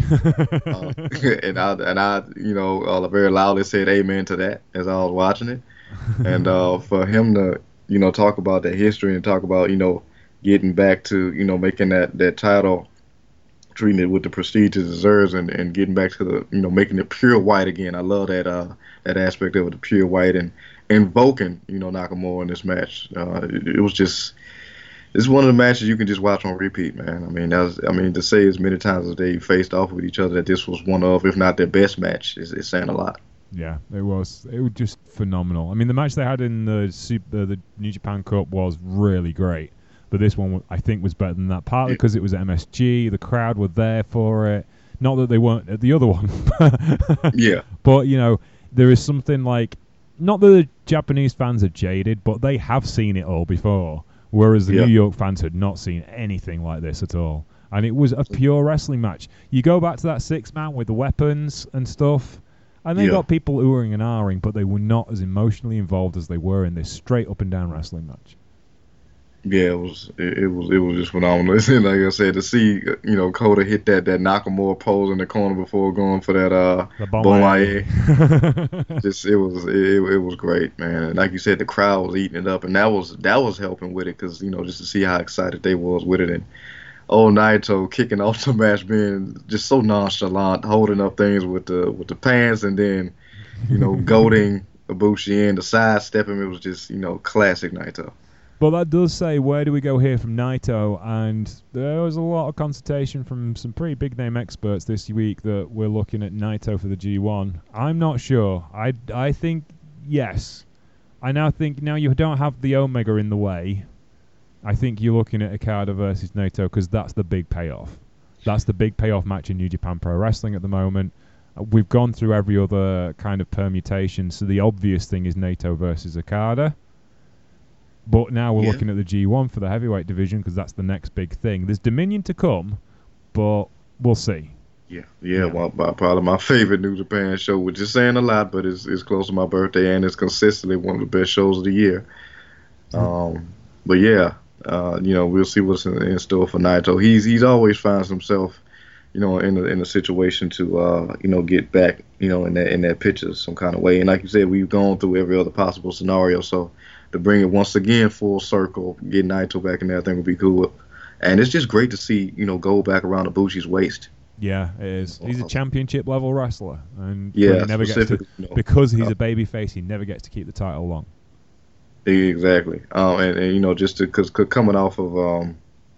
uh, and I, and I, you know, uh, very loudly said amen to that as I was watching it. And uh, for him to, you know, talk about that history and talk about, you know, getting back to, you know, making that, that title, treating it with the prestige it deserves, and, and getting back to the, you know, making it pure white again. I love that uh, that aspect of it, the pure white, and invoking, you know, Nakamura in this match. Uh, it, it was just, it's one of the matches you can just watch on repeat, man. I mean, that was, I mean, to say as many times as they faced off with each other that this was one of, if not their best match, is, is saying a lot. Yeah, it was. It was just phenomenal. I mean, the match they had in the Super, the New Japan Cup was really great, but this one I think was better than that. Partly because it was at M S G, the crowd were there for it. Not that they weren't at the other one. Yeah. But you know, there is something like, not that the Japanese fans are jaded, but they have seen it all before, whereas the Yeah. New York fans had not seen anything like this at all. And it was a pure wrestling match. You go back to that six man with the weapons and stuff. And they Yeah. got people oohing and ahhing, but they were not as emotionally involved as they were in this straight up and down wrestling match. Yeah, it was it, it was it was just phenomenal. And like I said, to see you know Kota hit that that Nakamura pose in the corner before going for that uh The Bon Maillet. Maillet, just it was it, it was great, man. And like you said, the crowd was eating it up, and that was that was helping with it because you know just to see how excited they was with it, and old Naito kicking off the match, being just so nonchalant, holding up things with the with the pants, and then you know goading Ibushi in, the sidestepping. It was just you know classic Naito. But that does say, where do we go here from Naito? And there was a lot of consultation from some pretty big name experts this week that we're looking at Naito for the G one. I'm not sure. I, I think yes. I now think now you don't have the Omega in the way. I think you're looking at Okada versus Naito because that's the big payoff. That's the big payoff match in New Japan Pro Wrestling at the moment. Uh, we've gone through every other kind of permutation, so the obvious thing is Naito versus Okada. But now we're Yeah. looking at the G one for the heavyweight division because that's the next big thing. There's Dominion to come, but we'll see. Yeah, yeah, Yeah. Well, my, probably my favorite New Japan show, which is saying a lot, but it's it's close to my birthday and it's consistently one of the best shows of the year. Um, but yeah, uh, you know, we'll see what's in, in store for Naito. He's he's always finds himself, you know, in a, in a situation to uh, you know, get back, you know, in that in that picture some kind of way. And like you said, we've gone through every other possible scenario, so to bring it once again full circle, get Naito back in there, I think would be cool. And it's just great to see, you know, go back around Ibushi's waist. Yeah, it is. He's a championship level wrestler, and Yeah, he never gets to, specifically, you know, because he's uh, a babyface. He never gets to keep the title long. Exactly. Um, and, and you know, just because coming off of um,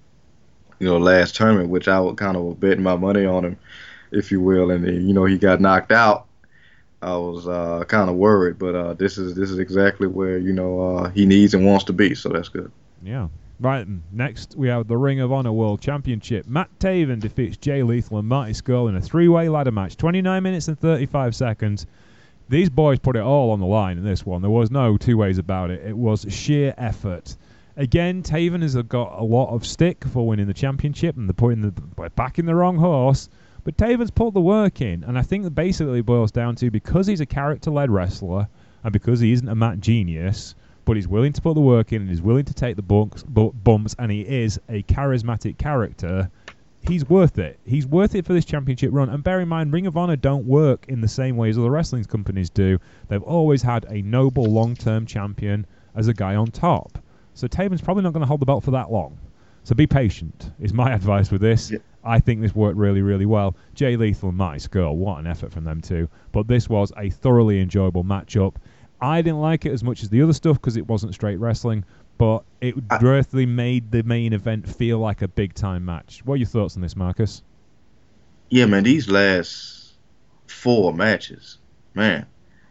you know, last tournament, which I would kind of was betting my money on him, if you will, and you know, he got knocked out. I was uh, kind of worried, but uh, this is this is exactly where you know uh, he needs and wants to be, so that's good. Yeah. Right, and next we have the Ring of Honor World Championship. Matt Taven defeats Jay Lethal and Marty Scurll in a three-way ladder match, twenty-nine minutes and thirty-five seconds. These boys put it all on the line in this one. There was no two ways about it. It was sheer effort. Again, Taven has got a lot of stick for winning the championship, and they're putting the they're backing the wrong horse. But Taven's put the work in, and I think that basically boils down to, because he's a character-led wrestler, and because he isn't a mat genius, but he's willing to put the work in, and he's willing to take the bumps, bu- bumps, and he is a charismatic character, he's worth it. He's worth it for this championship run. And bear in mind, Ring of Honor don't work in the same way as other wrestling companies do. They've always had a noble long-term champion as a guy on top. So Taven's probably not going to hold the belt for that long. So be patient, is my advice with this. Yeah. I think this worked really, really well. Jay Lethal and Marty Scurll, what an effort from them two. But this was a thoroughly enjoyable matchup. I didn't like it as much as the other stuff because it wasn't straight wrestling, but it I- really made the main event feel like a big-time match. What are your thoughts on this, Marcus? Yeah, man, these last four matches, man,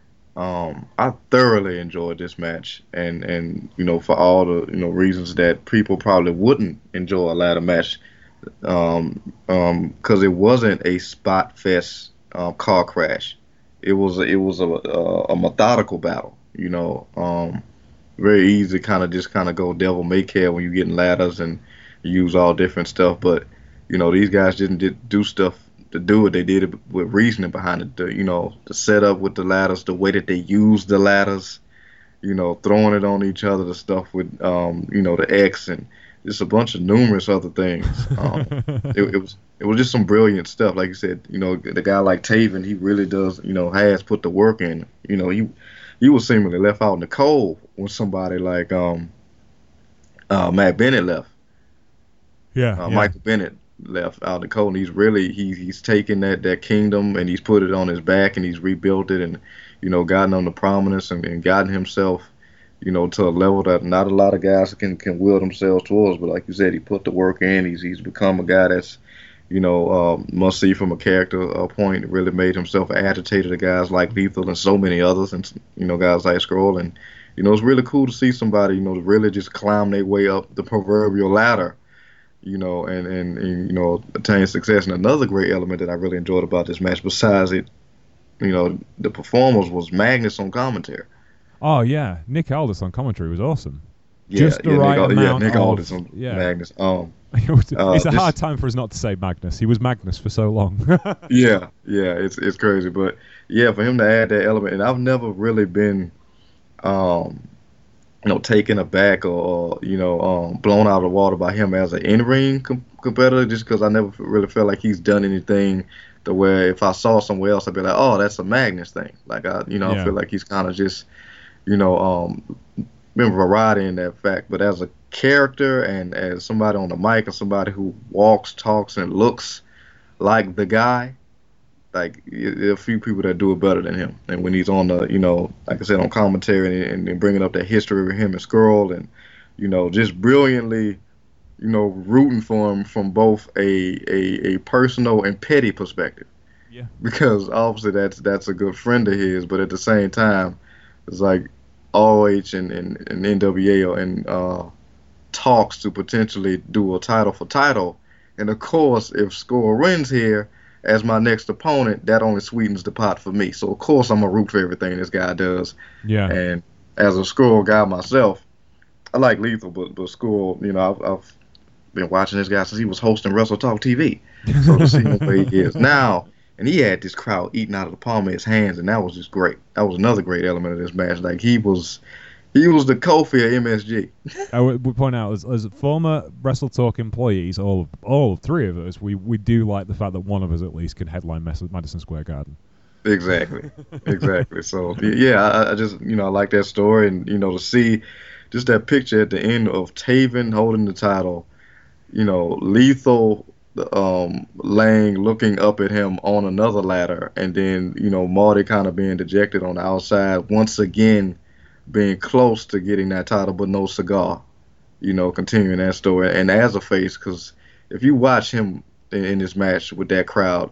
um, I thoroughly enjoyed this match, and and you know for all the you know reasons that people probably wouldn't enjoy a ladder match, um, um, because it wasn't a spot fest uh, car crash. It was it was a a, a methodical battle, you know. Um, very easy to kind of just kind of go devil may care when you get in ladders and use all different stuff, but you know these guys didn't did, do stuff to do it. They did it with reasoning behind it. The, you know, the setup with the ladders, the way that they used the ladders, you know, throwing it on each other, the stuff with, um, you know, the X and just a bunch of numerous other things. Um, it, it was it was just some brilliant stuff. Like you said, you know, the guy like Taven, he really does, you know, has put the work in. You know, he he was seemingly left out in the cold when somebody like um uh, Matt Bennett left. Yeah, Uh, yeah. Michael Bennett left out in the cold, and he's really he's he's taken that that kingdom and he's put it on his back and he's rebuilt it and you know gotten on the prominence and, and gotten himself you know to a level that not a lot of guys can can will themselves towards. But like you said, he put the work in. He's he's become a guy that's You know, um, must see from a character uh, point. Really made himself an agitator to guys like Lethal and so many others, and you know, guys like Skrull. And you know, it's really cool to see somebody, you know, really just climb their way up the proverbial ladder, you know, and, and, and you know, attain success. And another great element that I really enjoyed about this match, besides it, you know, the performers, was Magnus on commentary. Oh yeah, Nick Aldis on commentary was awesome. Yeah, Just the yeah, right Nick, amount yeah, Nick of Aldis on yeah. Magnus. Um, it's uh, a just- hard time for us not to say Magnus. He was Magnus for so long. yeah, yeah, it's it's crazy, but yeah, for him to add that element, and I've never really been, um, you know, taken aback or, or you know, um, blown out of the water by him as an in-ring com- competitor, just because I never really felt like he's done anything to where if I saw somewhere else, I'd be like, oh, that's a Magnus thing. Like I, you know, Yeah. I feel like he's kind of just, you know, um, been variety in that fact, but as a character and as somebody on the mic and somebody who walks, talks, and looks like the guy, like there are a few people that do it better than him. And when he's on the, you know, like I said, on commentary and, and bringing up that history of him and Skrull, and you know, just brilliantly, you know, rooting for him from both a a, a personal and petty perspective. Yeah. Because obviously that's that's a good friend of his, but at the same time, it's like R O H and, and, and N W A and uh, talks to potentially do a title for title. And of course, if Skrull wins here as my next opponent, that only sweetens the pot for me. So of course I'm a root for everything this guy does. yeah. And as a Skrull guy myself, I like Lethal, but but Skrull, you know, I've, I've been watching this guy since he was hosting Wrestle Talk T V. So to see him where he is now, and he had this crowd eating out of the palm of his hands, and that was just great. That was another great element of this match. Like he was, he was the Kofi of M S G. I would would point out, as, as former Wrestle Talk employees, all all three of us, we, we do like the fact that one of us at least can headline Madison Square Garden. Exactly, exactly. So yeah, I, I just you know I like that story, and you know to see just that picture at the end of Taven holding the title, you know, Lethal um, laying looking up at him on another ladder, and then you know Marty kind of being dejected on the outside, once again being close to getting that title but no cigar, you know, continuing that story. And as a face, because if you watch him in, in this match with that crowd,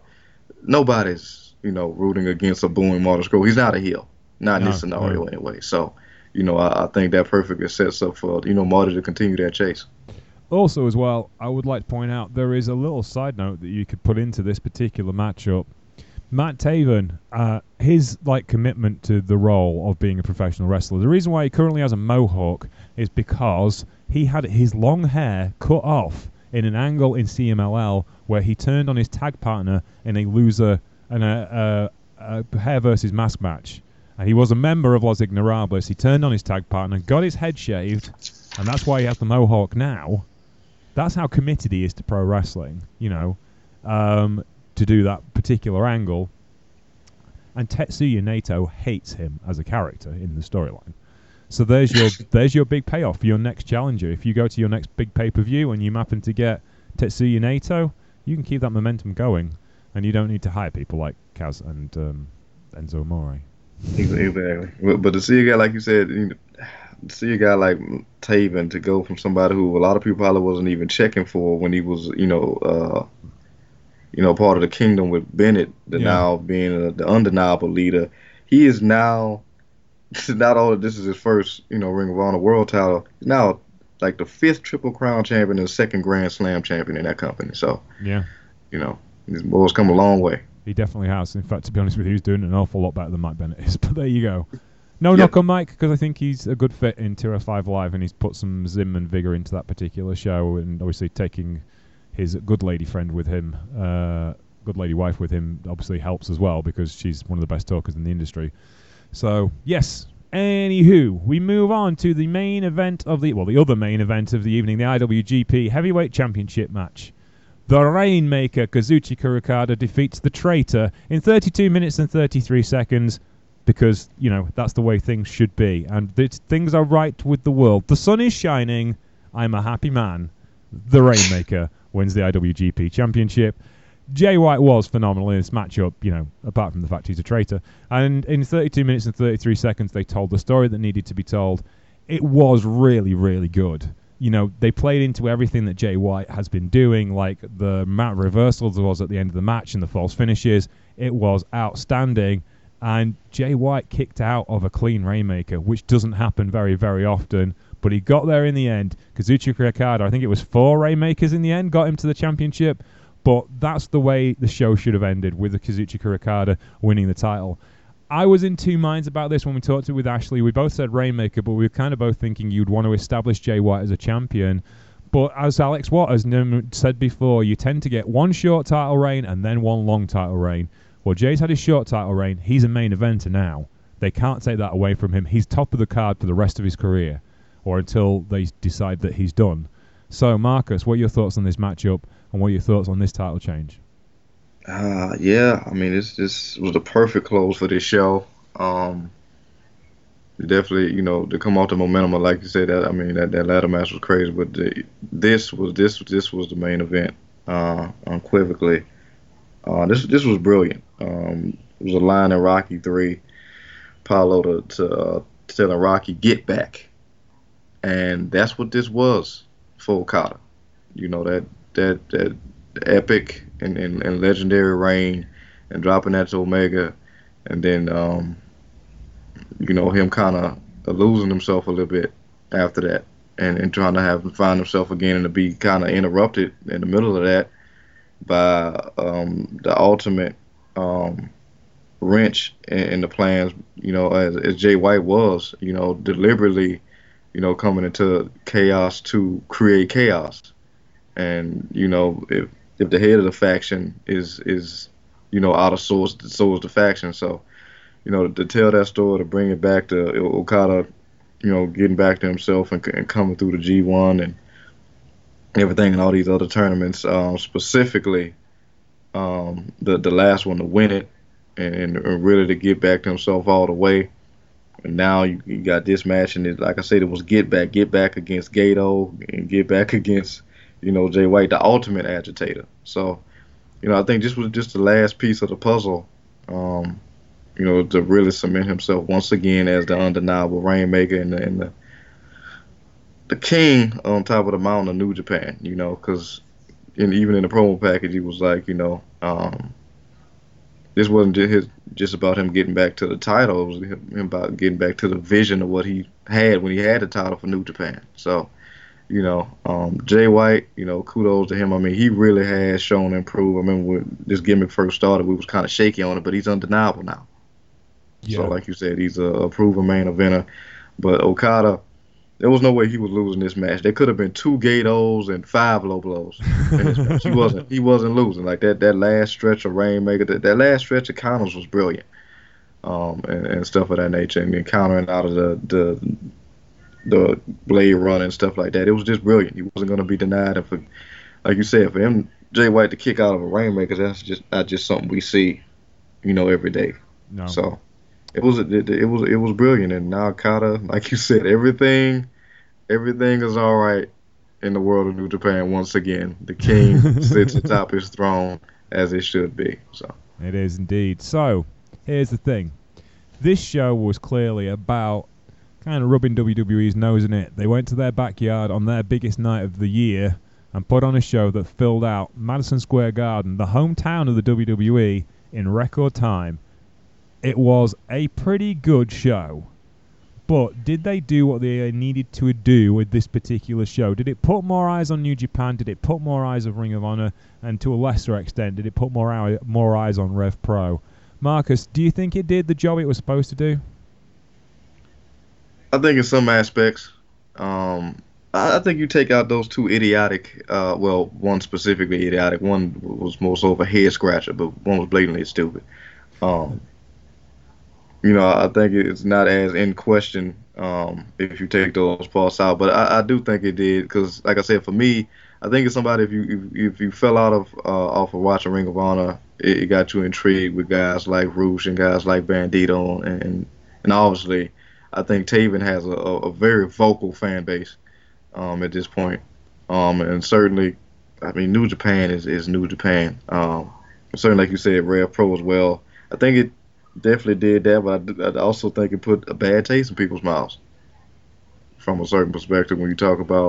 nobody's you know rooting against or booing Marty Scurll. He's not a heel, not in No, this scenario no. anyway. So you know I, I think that perfectly sets up for you know Marty to continue that chase. Also, as well, I would like to point out there is a little side note that you could put into this particular matchup. Matt Taven, uh, his like commitment to the role of being a professional wrestler. The reason why he currently has a mohawk is because he had his long hair cut off in an angle in C M L L where he turned on his tag partner in a loser and a, a, a hair versus mask match. And he was a member of Los Ignorables. He turned on his tag partner, got his head shaved, and that's why he has the mohawk now. That's how committed he is to pro wrestling, you know, um, to do that particular angle. And Tetsuya Naito hates him as a character in the storyline. So there's your there's your big payoff for your next challenger. If you go to your next big pay-per-view and you happen to get Tetsuya Naito, you can keep that momentum going, and you don't need to hire people like Kaz and um, Enzo Amore. Exactly. But, but to see a guy like you said, you know, to see a guy like Taven to go from somebody who a lot of people probably wasn't even checking for when he was, you know, uh, you know, part of the Kingdom with Bennett, to Yeah. now being a, the undeniable leader. He is now not only this is his first, you know, Ring of Honor World title. He's now like the fifth Triple Crown champion and second Grand Slam champion in that company. So, Yeah, you know, these boys come a long way. he definitely has. In fact, to be honest with you, he's doing an awful lot better than Mike Bennett is. But there you go. No Yep. knock on Mike, because I think he's a good fit in Tier five Live, and he's put some zim and vigor into that particular show, and obviously taking his good lady friend with him, uh, good lady wife with him, obviously helps as well, because she's one of the best talkers in the industry. So, yes. Anywho, we move on to the main event of the, well, the other main event of the evening, the I W G P Heavyweight Championship match. The Rainmaker, Kazuchika Okada, defeats the Traitor in thirty-two minutes and thirty-three seconds, because, you know, that's the way things should be. And th- things are right with the world. The sun is shining. I'm a happy man. The Rainmaker wins the I W G P Championship. Jay White was phenomenal in this matchup, you know, apart from the fact he's a traitor. And in thirty-two minutes and thirty-three seconds, they told the story that needed to be told. It was really, really good. you know, they played into everything that Jay White has been doing, like the mat reversals there was at the end of the match and the false finishes. It was outstanding. And Jay White kicked out of a clean Rainmaker, which doesn't happen very, very often. But he got there in the end. Kazuchika Okada, I think it was four Rainmakers in the end, got him to the championship. But that's the way the show should have ended, with the Kazuchika Okada winning the title. I was in two minds about this when we talked it with Ashley. We both said Rainmaker, but we were kind of both thinking you'd want to establish Jay White as a champion. But as Alex Watt has said before, you tend to get one short title reign and then one long title reign. Well, Jay's had his short title reign. He's a main eventer now. They can't take that away from him. He's top of the card for the rest of his career, or until they decide that he's done. So, Marcus, what are your thoughts on this matchup, and what are your thoughts on this title change? Uh, yeah, I mean, this this was the perfect close for this show. Um, definitely, you know, to come off the momentum, like you said, that I mean, that, that ladder match was crazy, but the, this was this this was the main event, uh, unequivocally. Uh, this this was brilliant. Um, it was a line in Rocky three, Paulo to, to uh, telling Rocky, get back. And that's what this was for Okada. You know, that that, that epic and, and, and legendary reign, and dropping that to Omega, and then, um, you know, him kind of losing himself a little bit after that, and, and trying to have find himself again, and to be kind of interrupted in the middle of that by um, the ultimate um, wrench in, in the plans, you know, as, as Jay White was, you know, deliberately, you know, coming into chaos to create chaos. And, you know, if if the head of the faction is, is you know, out of sorts, so is the faction. So, you know, to, to tell that story, to bring it back to Okada, you know, getting back to himself and, and coming through the G one and everything and all these other tournaments, um, specifically um, the the last one to win it, and, and really to get back to himself all the way. And now you, you got this match, and it, like I said, it was get back, get back against Gato, and get back against, you know, Jay White, the ultimate agitator. So, you know, I think this was just the last piece of the puzzle, um, you know, to really cement himself once again as the undeniable Rainmaker and the, and the the king on top of the mountain of New Japan, you know, because even in the promo package, he was like, you know, um, this wasn't just, his, just about him getting back to the title. It was him about getting back to the vision of what he had when he had the title for New Japan. So, you know, um, Jay White, you know, kudos to him. I mean, he really has shown improve. I remember when this gimmick first started, we was kind of shaky on it, but he's undeniable now. Yeah. So, like you said, he's a, a proven main eventer. But Okada, there was no way he was losing this match. There could have been two Gatos and five low blows in this match. He wasn't. He wasn't losing. Like that. That last stretch of Rainmaker. That, that last stretch of counters was brilliant, um, and, and stuff of that nature. And then countering out of the the the blade run and stuff like that. It was just brilliant. He wasn't going to be denied. And for, like you said, for him, Jay White to kick out of a Rainmaker, that's just not just something we see, you know, every day. No. So it was it, it was it was brilliant. And now Okada, like you said, everything. Everything is all right in the world of New Japan once again. The king sits atop his throne as it should be. So it is indeed. So here's the thing. This show was clearly about kind of rubbing W W E's nose in it. They went to their backyard on their biggest night of the year and put on a show that filled out Madison Square Garden, the hometown of the W W E, in record time. It was a pretty good show. But did they do what they needed to do with this particular show? Did it put more eyes on New Japan? Did it put more eyes on Ring of Honor? And to a lesser extent, did it put more, eye, more eyes on Rev Pro? Marcus, do you think it did the job it was supposed to do? I think in some aspects. Um, I, I think you take out those two idiotic, uh, well, one specifically idiotic. One was more so of a head scratcher, but one was blatantly stupid. Um You know, I think it's not as in question um, if you take those parts out, but I, I do think it did because, like I said, for me, I think it's somebody if you if, if you fell out of uh, off of watching Ring of Honor, it, it got you intrigued with guys like Roosh and guys like Bandito, and and obviously, I think Taven has a, a very vocal fan base um, at this point, um, and certainly, I mean, New Japan is, is New Japan. Um, certainly, like you said, Rev Pro as well. I think it. Definitely did that, but I, I also think it put a bad taste in people's mouths from a certain perspective when you talk about,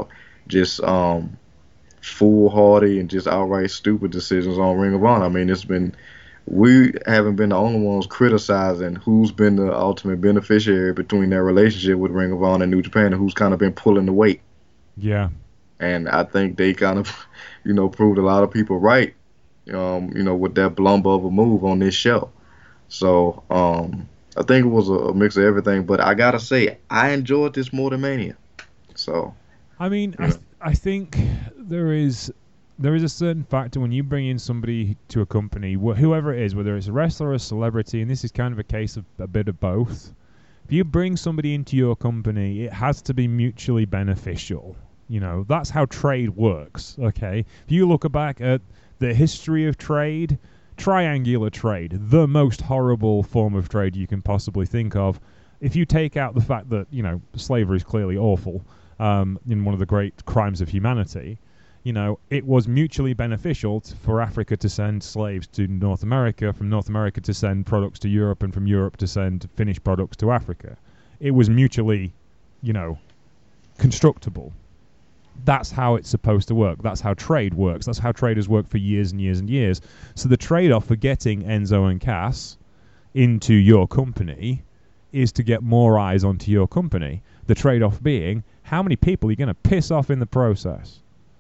just um, foolhardy and just outright stupid decisions on Ring of Honor. I mean, it's been we haven't been the only ones criticizing who's been the ultimate beneficiary between their relationship with Ring of Honor and New Japan and who's kind of been pulling the weight. Yeah. And I think they kind of, you know, proved a lot of people right, um, you know, with that blumber of a move on this show. So um, I think it was a, a mix of everything. But I got to say, I enjoyed this more than Mania. So. I mean, Yeah. I, th- I think there is there is a certain factor when you bring in somebody to a company, wh- whoever it is, whether it's a wrestler or a celebrity, and this is kind of a case of a bit of both. If you bring somebody into your company, it has to be mutually beneficial. You know, that's how trade works, okay? If you look back at the history of trade, triangular trade, the most horrible form of trade you can possibly think of, if you take out the fact that, you know, slavery is clearly awful, um, in one of the great crimes of humanity, you know, it was mutually beneficial t- for Africa to send slaves to North America, from North America to send products to Europe, and from Europe to send finished products to Africa. It was mutually, you know, constructible. That's how it's supposed to work. That's how trade works. That's how traders work for years and years and years. So the trade-off for getting Enzo and Cass into your company is to get more eyes onto your company. The trade-off being, how many people are you going to piss off in the process?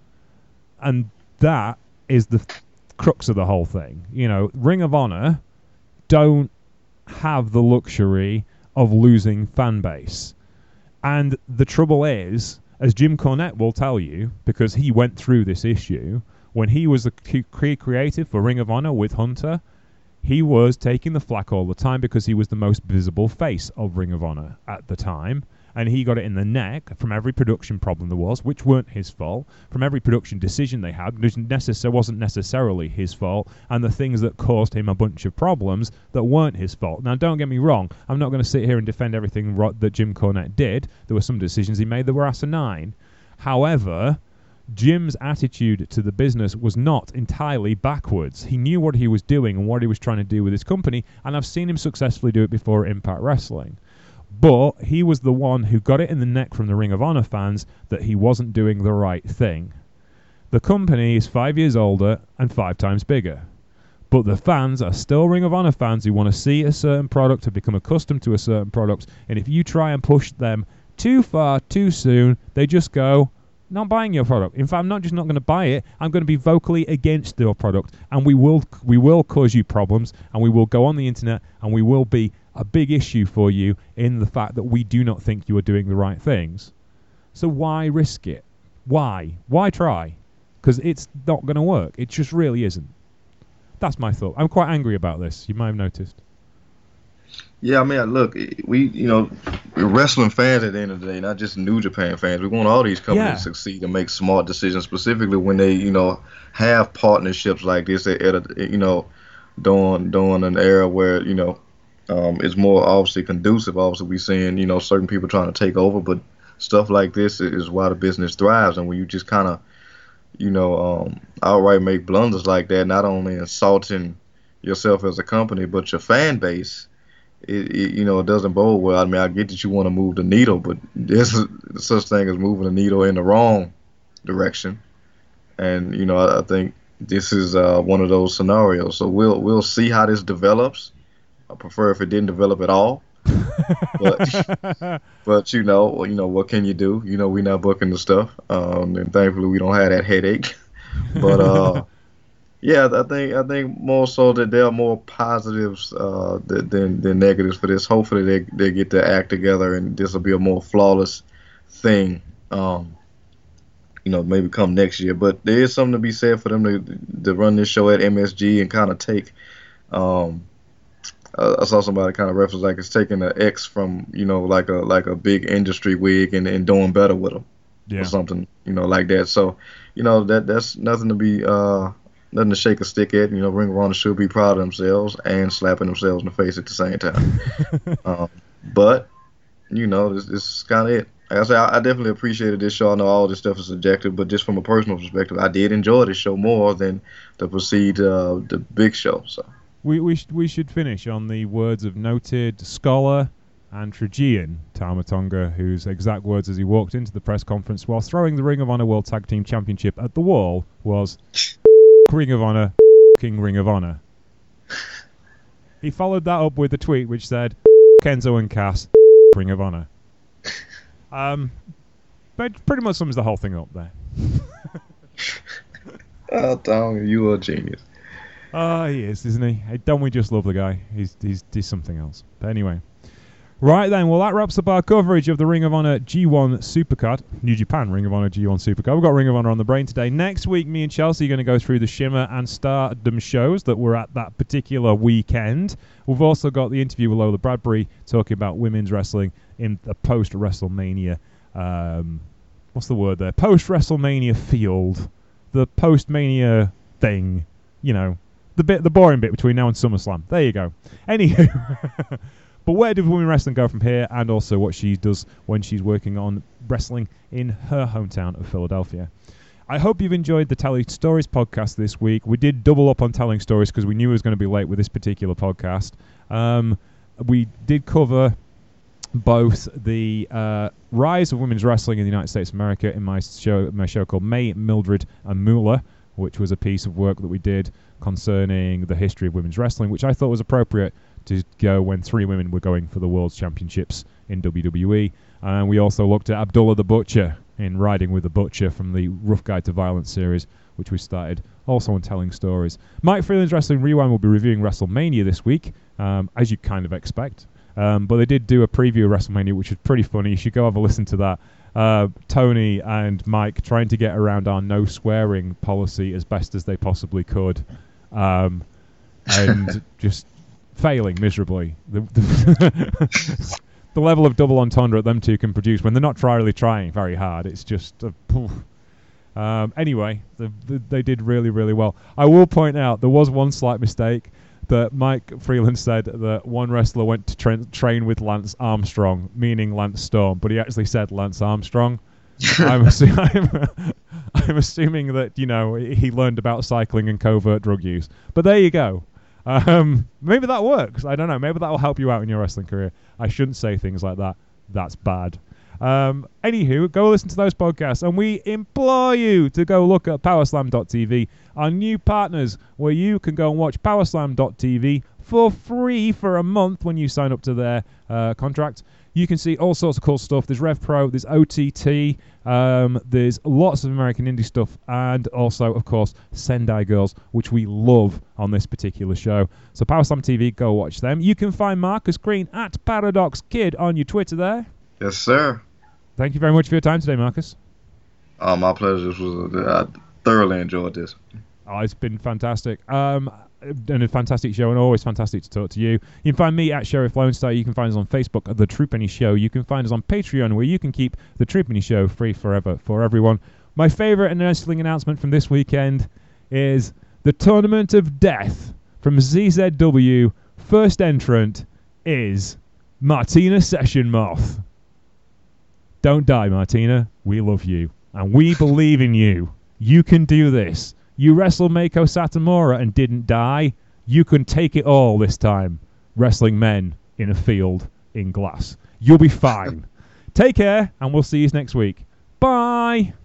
And that is the th- crux of the whole thing. You know, Ring of Honor don't have the luxury of losing fan base. And the trouble is, as Jim Cornette will tell you, because he went through this issue, when he was the key creative for Ring of Honor with Hunter, he was taking the flack all the time because he was the most visible face of Ring of Honor at the time. And he got it in the neck from every production problem there was, which weren't his fault, from every production decision they had, which necess- wasn't necessarily his fault, and the things that caused him a bunch of problems that weren't his fault. Now, don't get me wrong, I'm not going to sit here and defend everything ro- that Jim Cornette did. There were some decisions he made that were asinine. However, Jim's attitude to the business was not entirely backwards. He knew what he was doing and what he was trying to do with his company, and I've seen him successfully do it before at Impact Wrestling. But he was the one who got it in the neck from the Ring of Honor fans that he wasn't doing the right thing. The company is five years older and five times bigger. But the fans are still Ring of Honor fans who want to see a certain product, have become accustomed to a certain product, and if you try and push them too far, too soon, they just go, not buying your product. In fact, I'm not just not going to buy it, I'm going to be vocally against your product, and we will we will cause you problems, and we will go on the internet, and we will be a big issue for you in the fact that we do not think you are doing the right things. So why risk it? Why? Why try? Because it's not going to work. It just really isn't. That's my thought. I'm quite angry about this. You might have noticed. Yeah, I mean, look, we, you know, we're wrestling fans at the end of the day, not just New Japan fans. We want all these companies Yeah. to succeed and make smart decisions, specifically when they, you know, have partnerships like this at, at a, you know, during during an era where, you know, um, it's more obviously conducive. Obviously, we're seeing, you know, certain people trying to take over, but stuff like this is why the business thrives. And when you just kind of, you know, um, outright make blunders like that, not only insulting yourself as a company, but your fan base, It, it, you know, it doesn't bode well. I mean, I get that you want to move the needle, but there's such thing as moving the needle in the wrong direction. And you know, I, I think this is uh, one of those scenarios. So we'll we'll see how this develops. I prefer if it didn't develop at all. But but you know, you know, what can you do? You know, we're not booking the stuff, um, and thankfully we don't have that headache. But uh. Yeah, I think I think more so that there are more positives uh, than than negatives for this. Hopefully they they get their act together and this will be a more flawless thing. Um, you know, maybe come next year. But there is something to be said for them to to run this show at M S G and kind of take. Um, uh, I saw somebody kind of reference like it's taking an X from, you know, like a like a big industry wig and, and doing better with them, Yeah. or something, you know, like that. So, you know, that that's nothing to be. Uh, Nothing to shake a stick at. You know, Ring of Honor should be proud of themselves and slapping themselves in the face at the same time. um, but, you know, this, this is kind of it. Like I said, I, I definitely appreciated this show. I know all this stuff is subjective, but just from a personal perspective, I did enjoy this show more than the precede uh, the big show. So We we sh- we should finish on the words of noted scholar and Trajan Tama Tonga, whose exact words as he walked into the press conference while throwing the Ring of Honor World Tag Team Championship at the wall was Ring of Honor, King Ring of Honor. He followed that up with a tweet which said Kenzo and Cass, Ring of Honor. Um, but pretty much sums the whole thing up there. Oh, Tonga, you are a genius. Oh, he is, isn't he? Hey, don't we just love the guy? He's, he's he's something else. But anyway. Right then, well that wraps up our coverage of the Ring of Honor G one Supercard. New Japan Ring of Honor G one Supercard. We've got Ring of Honor on the brain today. Next week, me and Chelsea are going to go through the Shimmer and Stardom shows that were at that particular weekend. We've also got the interview with Lola Bradbury talking about women's wrestling in the post-WrestleMania, um, what's the word there? Post-WrestleMania field. The post-Mania thing, you know. The bit, the boring bit between now and SummerSlam. There you go. Anywho, but where did women wrestling go from here, and also what she does when she's working on wrestling in her hometown of Philadelphia. I hope you've enjoyed the Telling Stories podcast this week. We did double up on telling stories because we knew it was going to be late with this particular podcast. Um, we did cover both the uh, rise of women's wrestling in the United States of America in my show, my show called May, Mildred, and Moolah, which was a piece of work that we did concerning the history of women's wrestling, which I thought was appropriate to go when three women were going for the World's Championships in W W E. And we also looked at Abdullah the Butcher in Riding with the Butcher from the Rough Guide to Violence series, which we started also on Telling Stories. Mike Freeland's Wrestling Rewind will be reviewing WrestleMania this week, um, as you kind of expect. Um, but they did do a preview of WrestleMania, which was pretty funny. You should go have a listen to that. Uh, Tony and Mike trying to get around our no swearing policy as best as they possibly could, um, and just failing miserably. The, the, the level of double entendre them two can produce when they're not try, really trying very hard. It's just a, um, anyway, the, the, they did really, really well. I will point out there was one slight mistake. That Mike Freeland said that one wrestler went to tra- train with Lance Armstrong, meaning Lance Storm, but he actually said Lance Armstrong. I'm, assu- I'm, I'm assuming that, you know, he learned about cycling and covert drug use. But there you go. Um, maybe that works. I don't know. Maybe that will help you out in your wrestling career. I shouldn't say things like that. That's bad. Um, anywho, go listen to those podcasts, and we implore you to go look at powerslam dot t v, our new partners, where you can go and watch powerslam dot t v for free for a month when you sign up to their uh, contract. You can see all sorts of cool stuff. There's RevPro, there's O T T, um, there's lots of American indie stuff, and also, of course, Sendai Girls, which we love on this particular show. So Powerslam T V, go watch them. You can find Marcus Green at Paradox Kid on your Twitter there. Yes, sir. Thank you very much for your time today, Marcus. Oh, my pleasure. This was a, I thoroughly enjoyed this. Oh, it's been fantastic. Um, and a fantastic show, and always fantastic to talk to you. You can find me at Sheriff Lone Star. You can find us on Facebook at The True Penny Show. You can find us on Patreon, where you can keep The True Penny Show free forever for everyone. My favourite wrestling announcement from this weekend is the Tournament of Death from Z Z W. First entrant is Martina Session Moth. Don't die, Martina. We love you. And we believe in you. You can do this. You wrestled Meiko Satomura and didn't die. You can take it all this time. Wrestling men in a field in glass. You'll be fine. Take care, and we'll see you next week. Bye!